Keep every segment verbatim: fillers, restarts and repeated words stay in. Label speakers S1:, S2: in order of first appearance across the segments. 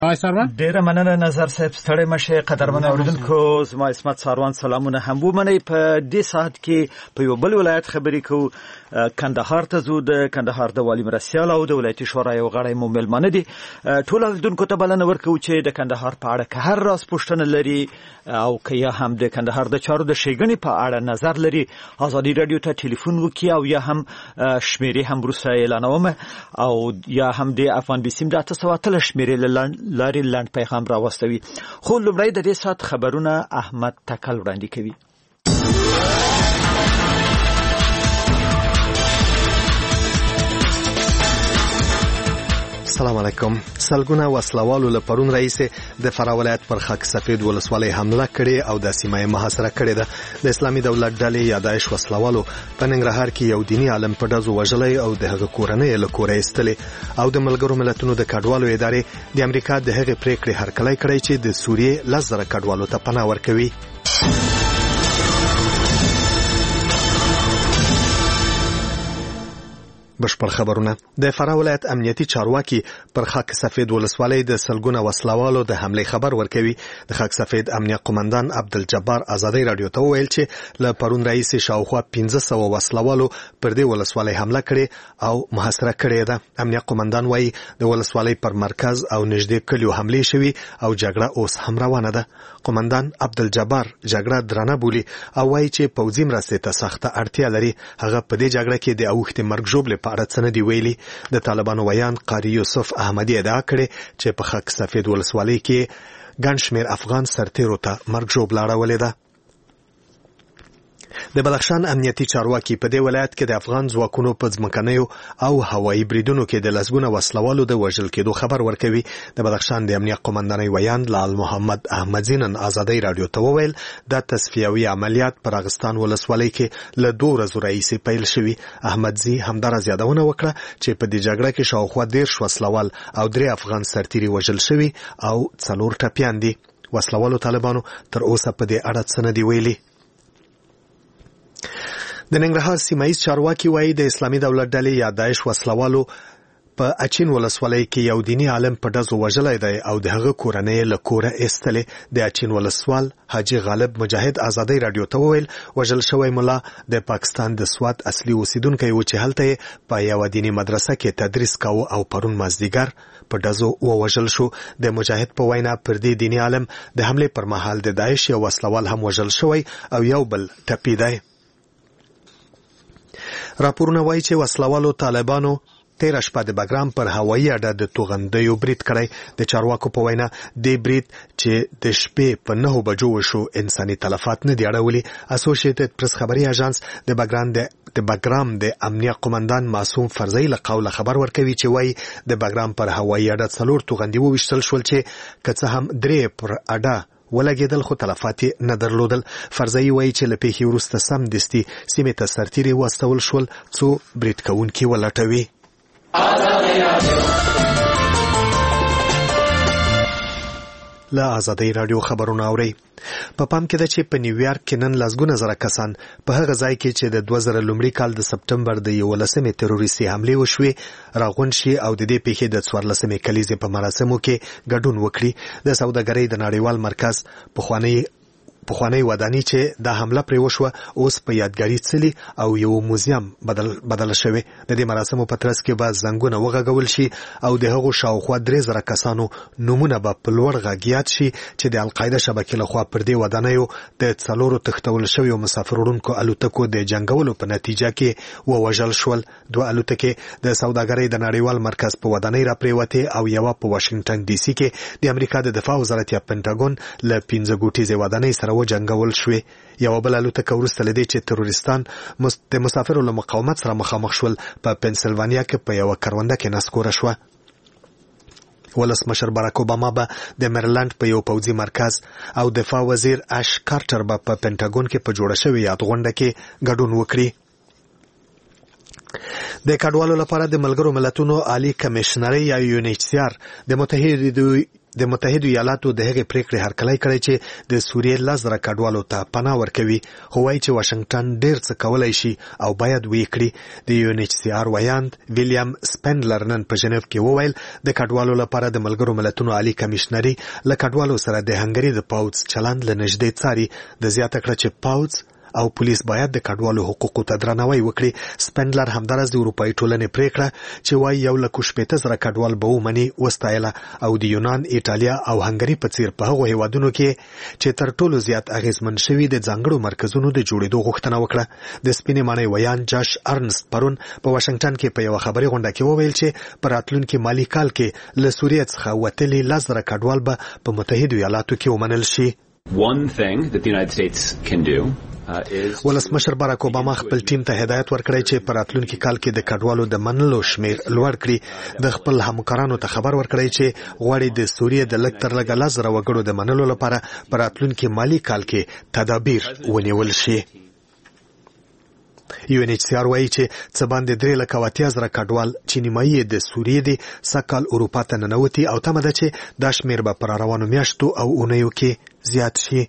S1: ډیره مننه نظر صاحب، ستړی مشه. قدرمن اوریدونکو، زما اسمت ساروان سلامونه هم ومنئ. په دې ساعت کې په یو بل ولایت خبرې کوو. کندهار ته ځو. د کندهار د والی مرستیال او د ولایتي شورا یو غړی مو مېلمانه دي. ټول اوریدونکو ته بلنه ورکوو چې د کندهار په اړه که هر راز پوښتنه لري او که یا هم د کندهار د چارو د ښېګڼې په اړه نظر لري، ازادي رادیو ته ټلیفون وکړي او یا هم شمیرې هم وروسته اعلانوم او یا هم د افغان بیسیم د اته سوه اتلس شمیرې لارې لنډ پیغام راوستوي. خو لومړی د دې ساعت خبرونه احمد تکل وړاندې کوي.
S2: السلام علیکم. سلګونه وسلوالو له پرون رئیس د فراه ولایت پر خاک سفید ولسوالۍ حمله کړې او د سیمه محاصره کړې ده. د اسلامي دولت ډلې یادایش وسلوالو په ننګرهار کې یو دینی عالم په ډزو وژلی او د هغه کورنۍ له کوره ایستلې او د ملګرو ملتونو د کډوالو ادارې د امریکا د هغې پریکړې هرکلی کړی چې د سوریې لس زره کډوالو ته پناه ورکوي. بشپړ خبرونه. د فراه ولایت امنیتي چارواکي پر خاک سفید ولسوالۍ د سلګونه وسلوالو د حمله خبر ورکوي. د خاک سفید امنیت قومندان عبدالجبار ازادي رادیو ته وویل چې له پرون رئیس شاوخوا پنځه سوه وسلوالو پر دې ولسوالۍ حمله کړې او محاصره کړې ده. امنیت قومندان وایي د ولسوالۍ پر مرکز او نږدې کلیو حملې شوي او جګړه اوس هم روانه ده. قومندان عبدالجبار جګړه درنه بولي او وایي چې پوځي مرستې ته سخته اړتیا لري. هغه په دې جګړه کې د اوښتې مرګ ژوبلې په اړه څه نه دي ویلي. د طالبانو ویان قاری یوسف احمدي ادعا کړې چې په خاک سفید ولسوالۍ کې ګڼ شمېر افغان سرتیرو ته مرګ ژوبله اړولې ده. د بدخشان امنیتي چارواکي په دې ولایت کې د افغان ځواکونو په ځمکنیو او هوایي بریدونو کې د لسګونه وسلوالو د وژل کېدو خبر ورکوي. د بدخشان د امنیت قومندانۍ ویان لال محمد احمدزي نن ازادۍ راډیو ته وویل د تصفیوي عملیات پر اغستان ولسوالۍ کې له دوه ورځو راهیسې پیل شوي. احمدزي همداراز یادونه وکړه چې په دې جګړه کې شاوخوا دېرش وسلوال او درې افغان سرتیري وژل شوي او څلور ټپیان دي. وسلوالو طالبانو تر اوسه په دې اړه څه نه دي ویلي. د ننګرهار سیمایي چارواکي وایي د اسلامي دولت ډلې یادایش وسلوالو په اچین ولسوالۍ کې یو دینی عالم په ډزو وژلی دی او د هغه کورنۍ له کوره ایستلې. د اچین ولسوال حاجي غالب مجاهد ازادۍ راډیو ته وویل وژل شوی ملا د پاکستان د سوات اصلي اوسیدونکی و چې هلته په یوه دیني مدرسه کې تدریس کاوه او پرون مازدیګر په ډزو ووژل شو. د مجاهد په وینا پر دې دینی عالم د حملې پر مهال د داعش یو وسلوال هم وژل شوی او یو بل ټپي دی. راپورونه وایي چې وسلوالو طالبانو تیره شپه د بګرام پر هوایي اډه د توغندیو برید کړی. د چارواکو په وینا دې برید چې د شپې په نهو بجو وشو انساني تلفات نه دي اړولي. اسوسییټډ پریس خبري اژانس د بګرام د د بګرام د امنیت قومندان معصوم فرزی له قوله خبر ورکوي چې وایي د بګرام پر هوایي اډه څلور توغندي وویشتل شول چې که څه هم درې پر اډه ولګېدل خو تلفات نه درلودل. فرزی وایي چې له پیښې وروسته سمدستي سیمې ته سرتیري واستول شول څو برید کوونکي ولټوي. له ازادۍ راډیو خبرونه اورئ. په پام کې ده چې په نیویارک کې نن لسګونه زره کسان په هغه ځای کې چې د دوه زره لومړي کال د سپټمبر د یولسمې تروریستي حملې وشوې راغونډ شي او د دې پیښې د څوارلسمې کلیزې په مراسمو کې ګډون وکړي. د سوداګرۍ د نړیوال مرکز پخوانی پخوانی ودانۍ چې دا حمله پرې وشوه اوس په یادګاري څلي او یو موزیم بدل بدل شوی. د دې مراسمو په ترڅ کې به زنګونه وغږول شي او د هغو شاوخوا درې زره کسانو نومونه به په لوړ غږ یاد شي چې د القاعده شبکې لخوا پر دې ودانیو د څلورو تښتول شویو مسافر وړونکو الوتکو د جنګولو په نتیجه کې ووژل شول. دوه الوتکې د سوداګرۍ د نړیوال مرکز په ودانۍ راپرېوتې او یوه په واشنګټن ډي سي کې د امریکا د دفاع وزارت یا پنټاګون له پنځه ګوټیزې ودانۍ سره وجنګول شوې. یوه بله الوتکه وروسته له دې چې تروریستان د مسافرو له مقاومت سره مخامخ شول په پنسلوانیا کې په یوه کرونده کې نسکوره شوه. ولسمشر باراک اوباما به د میرلند په یو پوځي مرکز او دفاع وزیر اش کارټر به په پنټاګون کې په جوړه شوې یاد غونډه کې ګډون وکړي. د کډوالو لپاره د ملګرو ملتونو عالی کمشنري یا یو ان ایچ سی آر د متحدو د متحده ایالاتو د هغې پریکړې هرکلی کړی چې د سوریې لس زره کډوالو ته پناه ورکوي، خو وایي چې واشنګټن ډېر څه کولی شي او باید ویې کړي. د یو ان ایچ سی آر ویاند ویلیام سپینډلر نن په ژنیف کې وویل د کډوالو لپاره د ملګرو ملتونو عالي کمیشنري له کډوالو سره د هنګري د پوځ چلند له نږدې څاري. د زیاته کړه چې پوځ او پولیس باید د کډوالو حقوقو ته درناوی وکړي. سپینډلر همدارس د اروپایي ټولنې پریکړه چې وایي یو لک شپېته زره کډوال به ومني وستایله او د یونان، ایټالیا او هنګري په څیر په هغو هیوادونو کې چې تر ټولو زیات اغیزمن شوي د ځانګړو مرکزونو د جوړېدو غوښتنه وکړه. د سپینې ماڼۍ ویان جاش ارنست پرون په واشنګټن کې په یوه خبري غونډه کې وویل چې په راتلونکي مالي کال کې له سوریې څخه وتلي لس زره کډوال به په متحدو ایالاتو کې ومنل شي.
S3: One thing that the United States can do
S2: ولسمشر باراک اوباما خپل ټیم ته هدایت ورکړی چې په راتلونکي کال کې د کډوالو د منلو شمیر لوړ کړي. د خپل همکارانو ته خبر ورکړی چې غواړي د سوریې د لږ تر لږه لس زره وګړو د منلو لپاره په راتلونکي مالي کال کې تدابیر ونیول شي. یو ان ایچ سی آر وایي چې څه باندې درې لکه اتیا زره کډوال چې نیمایي د سوریې دي سږ اروپا ته ننوتي او تمه ده چې دا شمیر به پر روانو میاشتو او اونیو کې زیات شي.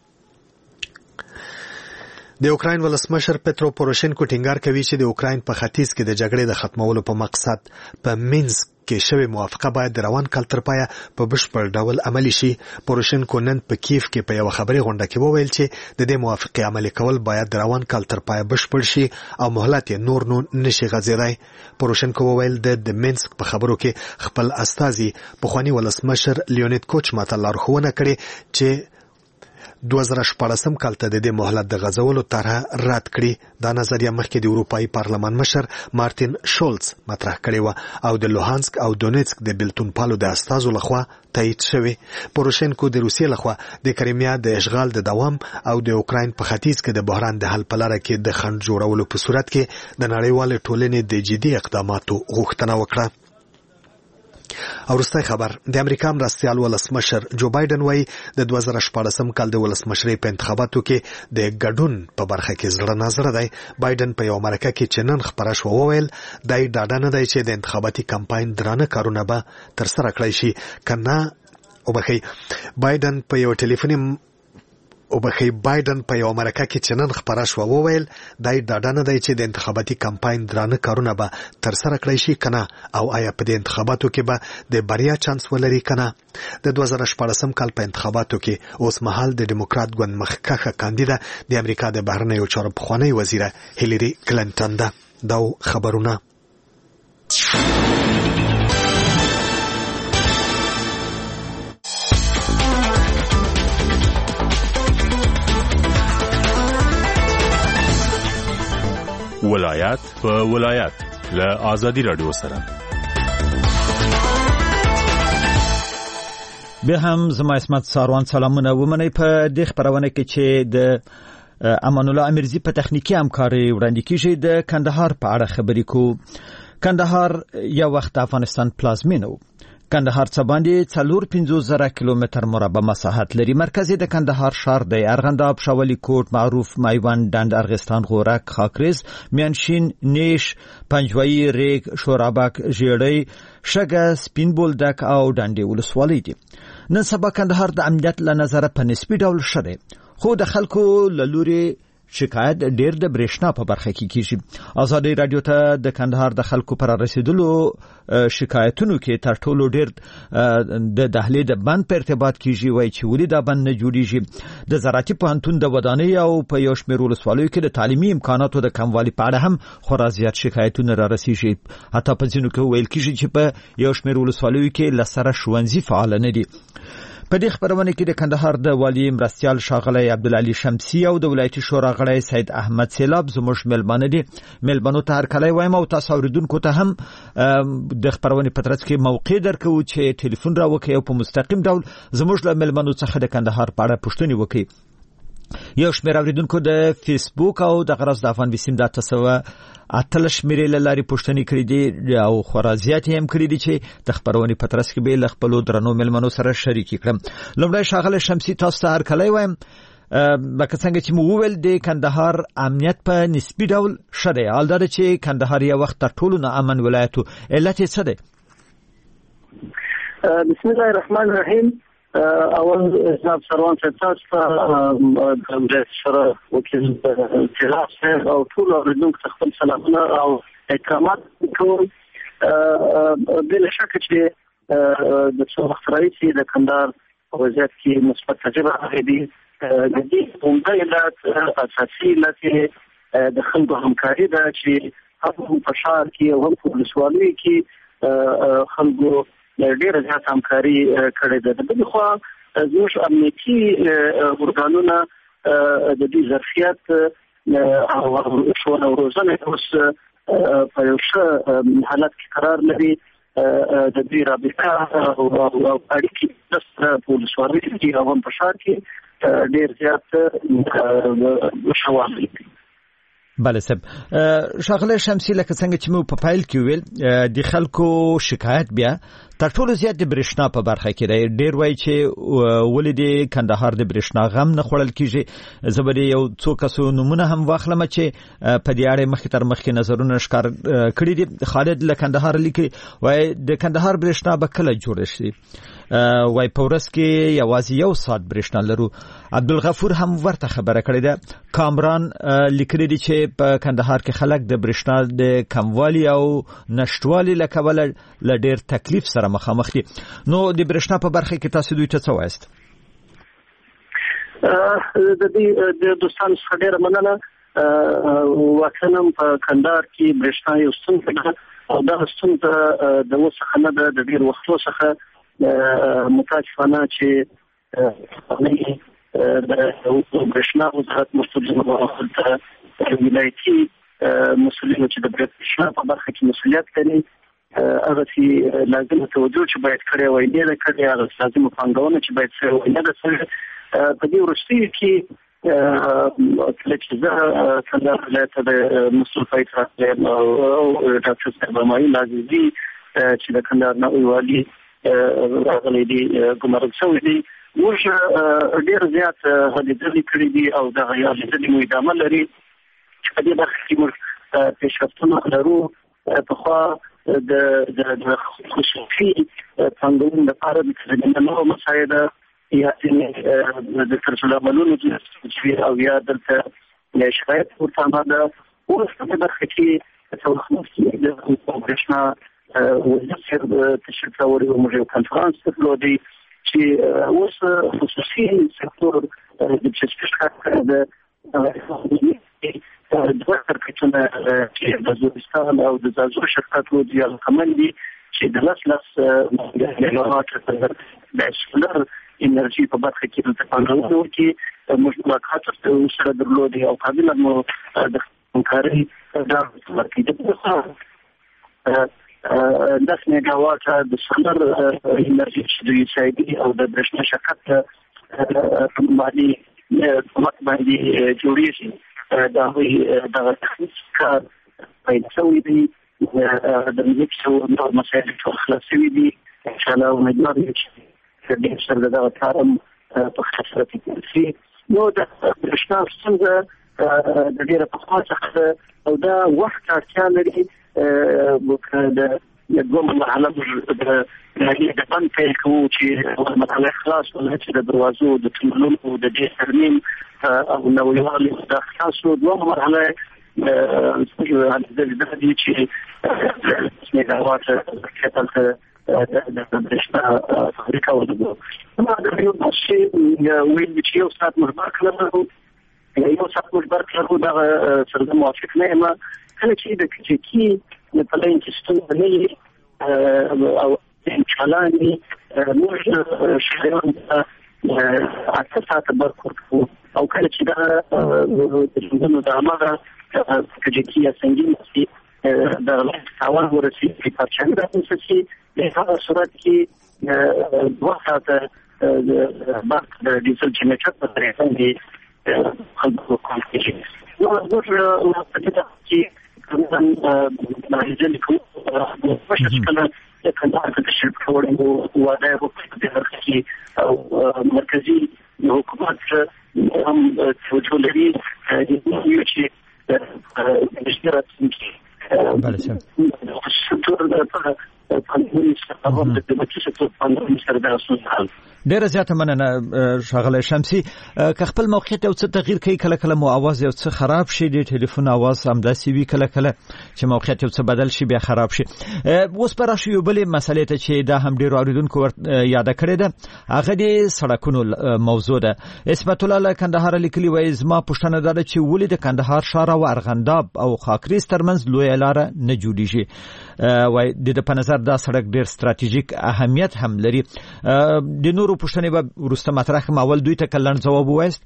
S2: د اوکراین ولسمشر پترو پوروشینکو ټینګار کوي چې د اوکراین په ختیځ کې د جګړې د ختمولو په مقصد په مینسک کې شوې موافقه باید د روان کال تر پایه په بشپړ ډول عملي شي. پوروشینکو نن په کیف کې په یوه خبري غونډه کې وویل چې د دې موافقې عملي کول باید د روان کال تر پایه بشپړ شي او مهلت یې نور نو نشي غځېدای. پوروشینکو وویل د مینسک په خبرو کې خپل استازي پخواني ولسمشر لیونید کوچما ته لارښوونه کړې چې دوه زره شپاړسم کال ته د دې مهلت د غځولو طرحه رد کړي. دا نظریه مخکې د اروپایي پارلمان مشر مارتین شولز مطرح کړې وه او د لوهانسک او دونیتسک د بیلتون پالو د استازو لخوا تایید شوی. پوروشینکو د روسیې لخوا د کریمیا د اشغال د دوام او د اوکراین په ختیځ کې د بحران د حل په لاره کې د خنډ جوړولو په صورت کې د نړیوالې ټولنې د جدي اقداماتو غوښتنه وکړه. او وروستی خبر د امریکا مرستیال ولسمشر جو بایدن وایي د دوه زره شپاړسم کال د ولسمشرۍ په انتخاباتو کې د ګډون په برخه کې زړه نازړه دی. بایدن په یوه مرکه کې چې نن خپره شوه وویل دا یې ډاډه نه دی چې د انتخاباتي کمپاین درانه کارونه به ترسره کړی شي که نه وبخئ. بایدن په یو ټلیفوني او بخی بایدن په یو مرکه کې چې نن خپره شوه وویل دا یې ډاډه نه دی چې د انتخاباتي کمپاین درانه کارونه به ترسره کړی شي که نه او آیا په دې انتخاباتو کې به د بریا چانس ولري که نه. د دوه زره شپاړسم کال په انتخاباتو کې اوس مهال د ډیموکرات ګوند مخکښه کاندیده د امریکا د بهرنیو چارو پخوانۍ وزیره هیلری کلینټن ده. دا خبرونه
S4: ولایت په ولایت له آزادی رادیو سره.
S1: به هم زما اسمت ساروان سلامونه ومنئ. په دې خبرونه کې چې د امان الله امیرزی په تخنیکی همکاري وړاندې کیږي د کندهار په اړه خبرې کو. کندهار یو وخت افغانستان پلازمینه و. کندهار څه باندې څلور پنځوس زره کیلومتر مربع مساحت لري. مرکز د کندهار ښار دی. ارغنداب، شاولی کوټ، معروف، میوند، ډنډ، ارغستان، غورک، خاکریز، میانشین، نیش، پنجوایي، ریګ، شورابک، ژیړی، شګه، سپین بولدک او ډنډې ولسوالۍ دي. نن سبا کندهار د امنیت له نظره په نسبي ډول ښه دی، خو د خلکو له لوري شکایت ډیر د برېښنا په برخه کې کیږي. آزادی رادیو ته د کندهار د خلکو پر رسیدلو شکایتونو کې تر ټولو ډیر د دهلې د بند په ارتباط کیږي. وایي چې ولې دا بند نه جوړیږي. د زراعتي پوهنتون د ودانۍ او په یو شمېر ولسوالیو کې د تعلیمي امکاناتو د کموالي په اړه هم خورا زیات شکایتونه را رسیږي. حتی په ځینو کې ویل کیږي چې په یو شمېر ولسوالیو کې لسره ښوونځي فعال نه دي. په دې خبرونه کې د کندهار د والی مرستیال ښاغلی عبدالعلي شمسی او د ولایتي شورا غړی سید احمد سیلاب زموږ میلمانه دي. میلمنو ته هرکلی وایم او تاسو اوریدونکو ته هم د خبرونې په ترڅ کې موقع درکوو چې ټلیفون راوکړئ او په مستقیم ډول زموږ له میلمنو څخه د کندهار په اړه پوښتنې وکړئ. یو شمېر اوریدونکو د فیسبوک او د غرض د افغان بسیم د اته سوه اتلس شمېرې له لارې پوښتنې کړې دي او خورا زیاتې هم کړې دي چې د خبرونې په ترڅ کې به له خپلو درنو میلمنو سره شریکې کړم. لومړی ښاغلی شمسي تاسو ته هرکلی وایم. لکه څنګه چې مو وویل د کندهار امنیت په نسبي ډول ښه دی. حال دا ده چې کندهار یو وخت تر ټولو ناامن ولایت و. علت یې څه دی؟
S5: بسم الله الرحمن الرحیم. اول جناب سروان صاحب د سره وکیل خلاف او ټول اوریدونکو خپل سلامونه او احترامات کوم. بلا شک چې د څو وخت راځي د کندهار وضعیت کې مثبت تجربه غوړي د دې عمده علت اساسي علت د خلکو همکاري ده چې هم په ښار کې او هم په ولسوالۍ کې خلکو ډېر زیات همکاري کړې ده. د بل خوا زموږ امنیتي ارګانونه د دې ظرفیت او شونه روزنه اوس په یو ښه حالت کې قرار لري. د دې رابطه او اړیکې د ولسوالۍ کې او هم په ښار کې ډېر زیات شواهد دي.
S1: بله صاحب، ښاغلی شمسي لکه څنګه چې مو په پایل کې ویل د خلکو شکایت بیا تر ټولو زیات د برېښنا په برخه کې دی. ډېر وایي چې ولې د کندهار د برېښنا غم نه خوړل کېږي. زه به یو څو کسو نومونه هم واخلم چې په دې اړه مخکې تر مخکې نظرونه ښکار کړي دي. خالد له کندهار لیکي، وایي د کندهار برېښنا به کله جوړه شي، وای په ورځ کې یوازې یو ساعت برېښنا لرو. عبدالغفور هم ورته خبره کړې ده. کامران لیکلي دي چې په کندهار کې خلک د برېښنا د کموالي او نشټوالي له کبله له ډېر تکلیف سره مخامخ دي. نو د برېښنا په برخه کې تاسو دوی ته څه وایست؟
S5: د دې د دوستانو څخه ډېره مننه. واقعا په کندهار کې برېښنا یو ستونزه ده او دا ستونزه د وسخه نه ده، د ډېر وختو څخه متاسفانه چې د برېښنا وزارت مسؤلین او ولایتي مسؤلین چې د برېښنا په برخه کې مسؤلیت لري هغه چې لازم توجه چې باید کړی وای نه کړی، هغه لازم پانګونه چې باید سره وای نه ده. په دې وروستیو کې کله چې زه څنګه ولایت د مسؤل پایتخت او ډاکټر صاحب مایل عزیزي چې د کندهار نه ویلي راغلي دي ګمرک شوی دي، موږ ډېر زیات هلې ځلې کړي دي او دغه هلې ځلې مو ادامه لري چې په دې برخه کې موږ پیشرفتونه لرو. پخوا د خصوصي پانګونې لپاره د نوو مسایده یا د ترسره عملونو چې او یا دلته شکایت ورته آماده. اوس په دې برخه کې څه وخت مخکې د برېښنا وزیر تشریف راوړی و، موږ یو کنفرانس درلودی چې اوس خصوصي سکتور د چسپش کار د دوه شرکتونه چې د زوبستان او د زازور شرکتونو د یالکمن دي چې د لاس لاس مګاوات د سولر انرژي په برخه کې د پانګونې کې موږ ملاقات سره درلودی او قابل مو د همکارۍ دا ورکړي. داس میگاوات د سولر انرژي چې د یوسایدي او د برېښنا شرکت باندې کومک باندې جوړیږي دا وی د کار پیدا شوی دی. د دې څو نور مسایل چې خلاصوي دي ان شاء الله امیدوار یم چې د سر دغه کارم په خاطر کې شي. نو د برېښنا څنګه د ډیره په خاطر او دا وخت اړتیا لري د دوه مرحله د د بند پیل کوو چې مرحله خلاص ولې چې د دروازو د تنظیم او د دې ترمیم او نویوالي د خلاصو دوه مرحله د دې چې میګاوات کېدل د برېښنا فابریکه ودرو. نو دا یو څه ویل چې یو ساعت مجبر کړو یو ساعت مجبر کړو دا سره موافق نه یم. کله چې د کچکی په لین کې ستونزه نه وي او چالانې موږ شهريان اته ساعت برکو او کله چې دا د ژوندونو د عمره کچکی یا سنگین سي د تاوان ورسي په پرچم راځي د هغه صورت کې دوه ساعت د برق د ډیزل جنریټر په طریقه باندې خلکو کوم کېږي. نو موږ په دې کې کوم ماهیجن کوم په شکل د کندهار د شرکت کولو وعده وکړه چې او مرکزی حکومت هم توجه لري چې د اشتراک کې
S1: بله سم
S5: سکتور د پاندونی سره د دموکراسي سکتور باندې
S1: ډیره زیاته مننه ښاغلی شمسي. که خپل موقعیت یو څه تغییر کوي، کله کله مو اواز یو څه خراب شي، د ټلیفون اواز همداسې وي، کله کله چې موقعیت یو څه بدل شي بیا خراب شي. اوس به راشو یو بلې مسئلې ته چې دا هم ډیرو اورېدونکو یاده کړې ده، هغه د سړکونو موضوع ده. عصمت الله له کندهار لیکلي وایي زما پوښتنه دا ده چې ولې د کندهار ښار او ارغنداب او خاکریز ترمنځ لویه لاره نه جوړیږي. وایي د په نظر دا سړک ډیر ستراتیژیک اهمیت هم لري. د نورو پوښتنې به وروسته مطرح کړم، اول دوی ته که لنډ ځواب ووایاست.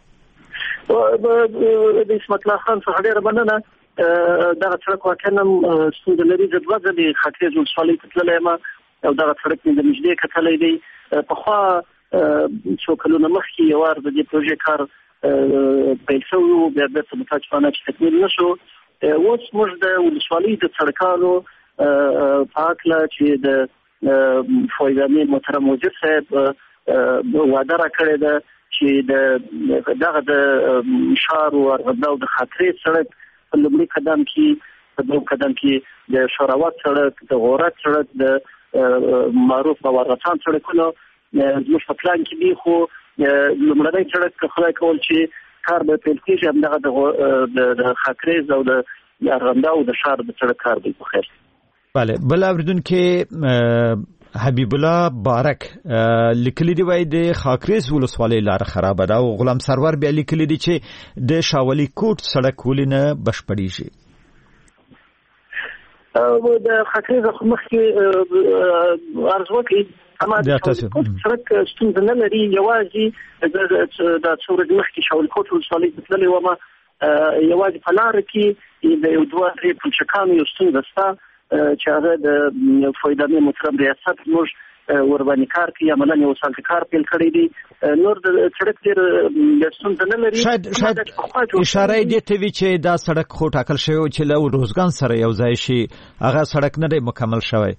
S5: د عصمت الله خان څخه ډېره مننه. دغه سړک واقعا ستونزه لري. زه دوه ځلې خاکریز ولسوالۍ ته تللی یم او دغه سړک مې د نږدې کتلی دی. پخوا څو کلونه مخکې یو وار د دې پروژې کار پیل شوی و، بیا بېرته متاسفانه چې تکمیل نه شو. اوس موږ د ولسوالۍ د سړکانو په هکله چې د فویض امین محترم وزیر صاحب وعده راکړې ده چې د دغه د ښار او ارغنداب د خاکریز سړک په لومړي قدم کې په دویم قدم کې د شوراوات سړک، د غورک سړک، د معروف او ارغسان سړکونه زموږ په پلان کې دي. خو لومړنی سړک که خدای کول چې کار به پیل کېږي همدغه د خاکریز او د ارغنداب او د ښار د سړک کار دی. په خیر.
S1: بله. بل اوریدونکي حبیب الله بارک لیکلي دی وایي د خاکریز ولسوالۍ لاره خرابه ده، او غلام سرور بیا لیکلي دی چې د شاولي کوټ سړک ولې نه بشپړیږي.
S5: د خاکریز مخکې عرض وکړي اما د شاولي کوټ سړک ستونزه نه لري. یوازې د څو ورځې مخکې شاولي کوټ ولسوالۍ ته تللی وم، یوازې په لاره کې د یو دوه درې پلچکانو یو ستونزه شته چې هغه د فویض امین محترم ریاست موږ ورباندې کار کوي، عملاً یو سال کار پیل کړی دی. نور د سړک ډېر ستونزه نه لري.
S1: شاید شاید اشاره یې دې ته وي چې دا سړک خو ټاکل شوی و چې له روزګان سره یو ځای شي، هغه سړک نه دی مکمل شوی.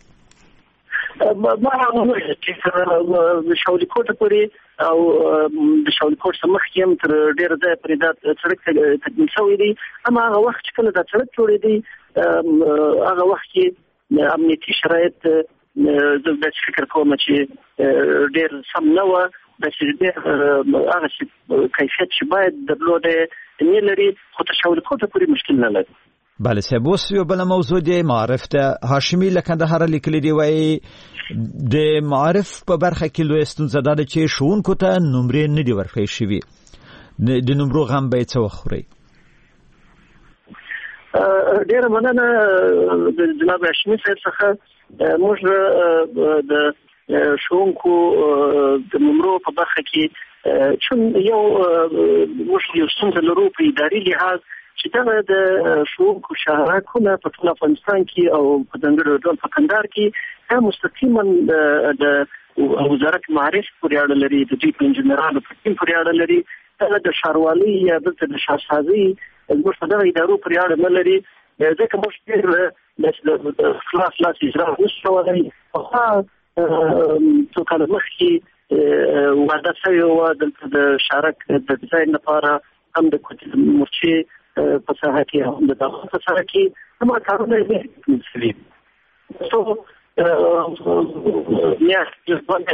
S5: ما هم چې د شاولي کوټ پورې او د شاولي کوټ څخه مخکې هم تر ډېر ځای پورې دا سړک تکمیل شوی دی. اما هغه وخت چې کله دا سړک جوړېدی هغه وخت کې امنیتي شرایط زه داسې فکر کوم چې ډېر سم نه وه، داسې ډېر هغه کیفیت چې باید درلوده نه لري. خو تر شاولي کوټ پورې مشکل نه لري.
S1: بله صاحب. اوس یو بله موضوع دی معارف ته. هاشمي له کندهاره لیکلي دی وایي د معارف په برخه کې لویه ستونزه دا ده چې ښوونکو ته نمرې نه دي ورکړی شوي. د نمرو غم به یې څه وخورئ؟
S5: ډېره مننه د جناب هاشمي صاحب څخه. موږ د ښوونکو د نمرو په برخه کې چون یو موږ یو ستونزه لرو په اداري لحاظ چې دغه د ښوونکو شهرکونه په ټول افغانستان کې او په ځانګړي ډول په کندهار کې دا مستقیما د وزارت معارف پورې اړه لري، د دوی په انجنیرانو په ټیم پورې اړه لري. دا د ښاروالۍ یا دلته د شهرسازۍ زموږ په دغه ادارو پورې اړه نه لري، ځکه موږ ډېر د خلاص لاس اجرا نشو کولی. پخوا څو کاله مخکې وعده شوې وه دلته د شارک د ډیزاین لپاره هم د کوټې مورچې په ساحه کې هم د داخل په ساحه کې هم کارونه یې تکمیل شوي. څو میاشتې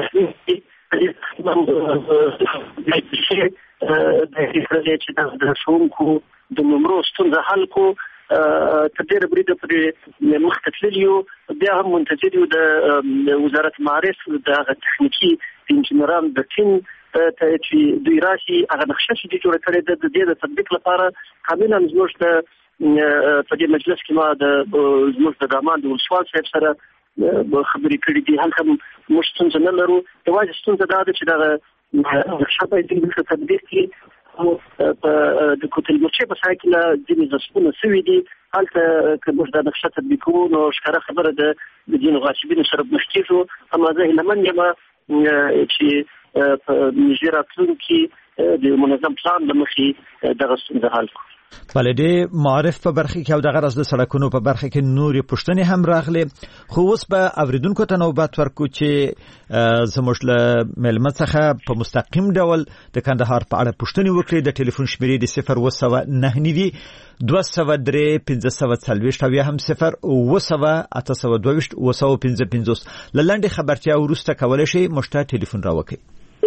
S5: چې د ښوونکو د نمرو ستونزه حل کړو، تر ډېره بریده پرې مخته تللي یو. بیا هم منتظر یو د وزارت معارف د هغه تخنیکي انجنیران د ټیم ته چې دوی راشي هغه نقشه چې دوی جوړه کړې ده د دې د تطبیق لپاره کاملا زموږ د په دې مجلس کې ما د زموږ د دامان د ولسوال صاحب سره خبرې کړې دي. هلته موږ ستونزه نه لرو، یوازې ستونزه دا ده چې دغه نقشه باید دوی ورته تطبیق کړي. د کوټل مورچې په ساحه کې له ځینې ځسپونه سوي دي. هلته که موږ دا نقشه تطبیق کوو نو ښکاره خبره ده د ځینو غاصبینو سره مخ کېږو. اما زه هیله مند یم چې په نږدې راتلونکي کې د منظم پلان له مخې دغه ستونزه حل کړو.
S1: بلې د معرف په برخه کې او د غرض د سړکونو په برخه کې نورې پوښتنې هم راغلي، خو اوس به اوریدونکو ته نوبت ورکو چې زموږ له مېلمه څخه په مستقیم ډول د کندهار په اړه پوښتنې وکړي. د ټلیفون شمیرې د صفر اوه سوه نهه نوي دوه سوه درې پنځه سوه څلوېښت او یا هم صفر اوه سوه اته سوه دوهویشت اوه سوه پنځه پنځوس. له لنډې خبرتیا وروسته کولی شئ موږ ته ټلیفون راوکړئ.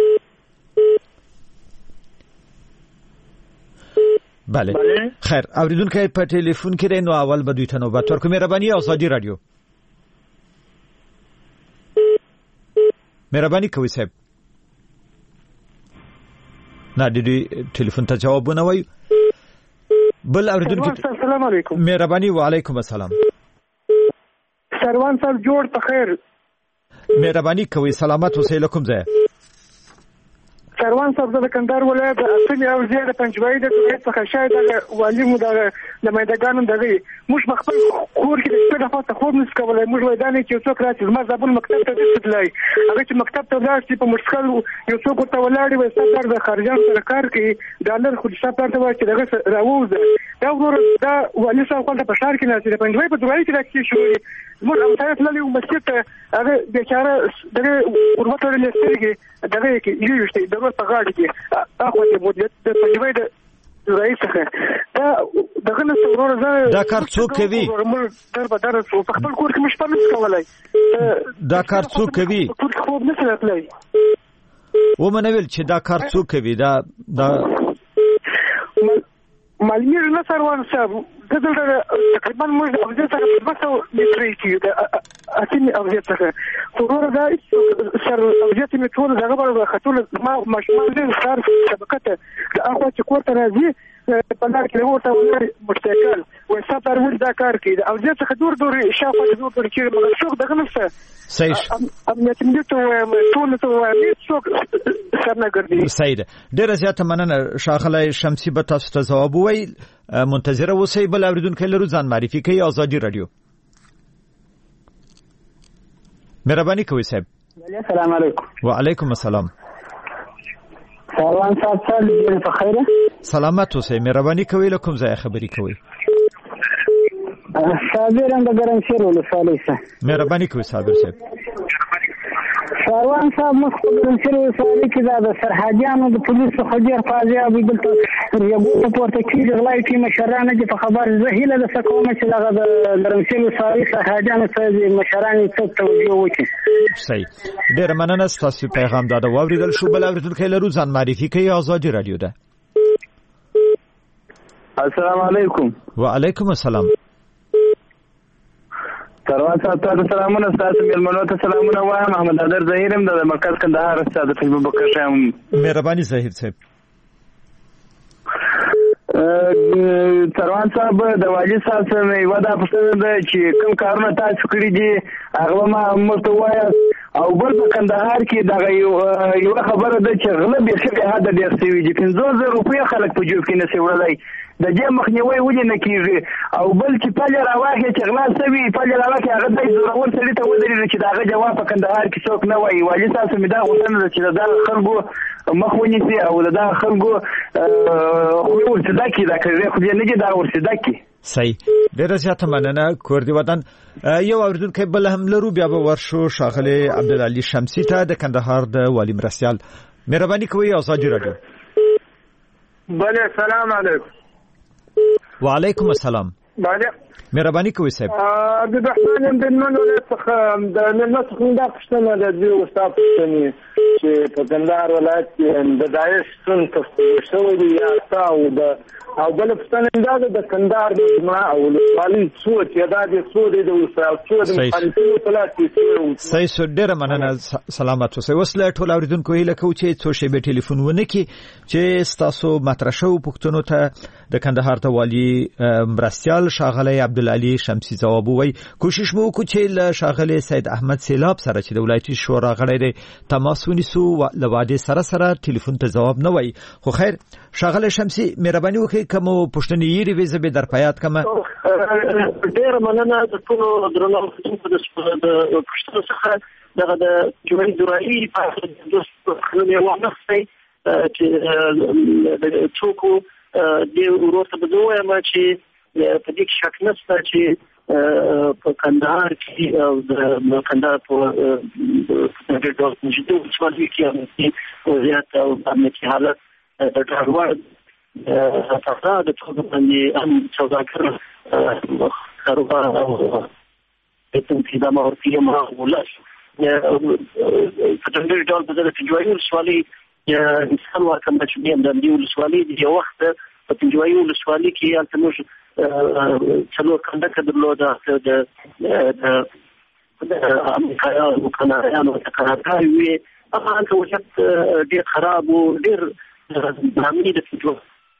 S1: بله خیر، اوریدونکو په ټلیفون کې دی، نو اول به دوی ته نوبت ورکړو. مهرباني آزادي رادیو، مهرباني کوئ صاحب. نه د دوی ټلیفون ته جواب ونه وایو. بل اوریدونکو
S6: السلام علیکم.
S1: مهرباني وعلیکم السلام.
S6: سروان صاحب جوړ په خیر.
S1: مهرباني کوئ، سلامت اوسئ. لکم ځای
S6: سروان صاحب د کندهار ولایت اصلي او زیاده پنځوي د ولایت څخه شاید د والی مو د مېدګانو دغه موږ خپل کور کې د شپې د فاته خوب نس کولای. موږ وایدانې چې څوک راځي ما زابل مکتب ته تللی، هغه چې مکتب ته لاړ چې په مشکل یو څوک ورته ولاړ وي ستاسو د خارجان سره کار کوي ډالر خو حساب ته وایي چې دغه راووزه دا ورور دا والی صاحب خپل په شهر کې نه چې د پنځوي په دوی کې راځي شوې موږ هم ځای تللی او مسجد ته هغه بیچاره دغه ورته لستېږي دغه کې یو شته دغه په غاړه کې هغه د مدیریت د پنځوي د رئیس څخه دا دغه نو ورور زه
S1: دا کار څوک کوي؟
S6: در به در په خپل کور کې مشپه نس کولای.
S1: دا کار څوک کوي؟
S6: خوب نه ساتلای.
S1: و منویل چې دا کار څوک کوي؟ دا دا
S6: معلومه نه سروان صاحب دغه تقریبا موږ د اوځه سره په واسطه میټری کې د اتنی اوځه څخه ورور دا سر اوځه می ټول دغه په خطول ما مشمول دي سر شبکه ته هغه چې کوته راځي په لار کې ورته ولر مشتکل و سفر ول دا کار کوي د اوځه څخه دور دور شاوخوا دور دور کې موږ څوک دغه نشته
S1: صحیح
S6: امنیت دې ته ټول ته وایي څوک سرنه ګرځي.
S1: صحیح ډیره زیاته مننه شاغله شمسی به تاسو ته جواب وایي. منتظر اوسئ. بل اوریدونکو لرو ځان معرفي کوي. آزادي رادیو، مهرباني کوئ صاحب.
S6: السلام علیکم.
S1: وعلیکم السلام.
S6: سروان صاحب څنګه په خیره؟
S1: سلامت اوسئ. مهرباني کوئ له کوم ځای خبرې کوئ؟
S6: صابر اند ګرانشیر ولسوالۍ څخه.
S1: مهرباني کوئ صابر صاحب.
S6: سروان صاحب مخکې ګرانشیر ولسوالۍ کې دا د سرحدیانو د پولیسو خجر فاضیا به دلته یو په پورته کې غلای کې مشرانه چې په خبر زهیله د سکومه چې دغه د ګرانشیر ولسوالۍ سرحدیانو ته مشرانه څه توجه وکړي.
S1: صحیح ډیر مننه. تاسو پیغام دا واوریدل شو. بل اوریدونکو لرو ځان معرفي کوي. آزادي رادیو ده.
S7: السلام علیکم.
S1: وعلیکم السلام.
S7: سروان صاحب ته سلامونه. تاسو مېلمنو ته سلامونه وایم. محمد نادر ظهیر هم د مرکز کندهار استاد فیلم بکر شم.
S1: مهرباني ظهیر صاحب.
S7: سروان صاحب د واجب صاحب سره یو دا پوښتنه ده چې کوم کارونه تاسو کړی دي هغه ما مته وایي او بل په کندهار کې دا یو یو خبره ده چې غلب یې څه حد ډیر سوي دي پنځه زره روپیا خلک په جوب کې نه سی وړلای د دې مخنیوي ولې نه کیږي او بل چې په لاره واخې چې غلا سوي په لاره واخې هغه د ضرورت سړي ته ودرېږي چې دا جواب په کندهار کې څوک نه وایي. واجب تاسو مې دا غوښتنه ده چې دا خلکو مخ ونیسي او دا خلکو خو ورسېدا کې دا کوي خو دې نه دي دا ورسېدا کې.
S1: صحیح ډیره زیاته مننه. کوردی وطن یو اوریدونکو بل هم لرو. بیا به ورشو شاغله عبدالعلی شمسی ته د کندهار د والی مرستيال. مهرباني کوئ. آزادي رادیو.
S6: بله سلام علیکم.
S1: وعلیکم السلام.
S6: بله
S1: مهرباني کوئ صاحب.
S6: عبد الرحمن بن من ولایت څخه د نسخ دا پښتنه د دې استاد پښتني چې په کندهار ولایت کې د داعش څن تفصیل شوی دی یا تاسو د او بل پښتنه دا د کندهار د جماع او ولي څو چې دا د څو د استاد څو د مخالفینو په لاس کې
S1: صحیح سو ډیره مننه. سلامات اوسئ. وسله ټول اوریدونکو هیله کوم چې څو شی به ټلیفون ونه کی چې تاسو مطرح شو پښتنو ته د کندهار ته والی مرستيال شاغله عبدالعلی شمسی جواب وای. کوشش مو وکړو چې له شاغله سید احمد سیلاب سره چې د ولایتي شورا غړی دی تماس ونیسو لواده سره سره ټلیفون ته جواب نه وای. خو خیر شاغله شمسی مهرباني وکړئ کوم پښتنې یې ویزه به در پیات کما.
S5: ډیر مننه د ټولو درنو خدمت د پښتنو څخه دغه د جمهوریت دورایي په د خلونو یو نفسي چې د څوک د ورته بزویم چې په دې شک نشته چې په کندهار کې او د کندهار په د ډول موجوده ولسوالۍ کې وضعیت او امنیتي حالت د ډاډوړ افراد د ټولو باندې هم سوداګر کاروبار او د مورفي ما ولس په ډېر ډول په دغه پنځوایي ولسوالۍ انسان ورکړم چې بیا د دې ولسوالۍ د یو وخت په پنځوایي ولسوالۍ کې هلته موږ څلور کنډکه درلوده د امریکایانو کاناډایانو ته کارګر وي هغه هلته وضعیت ډېر خراب و ډېر نامي د فکر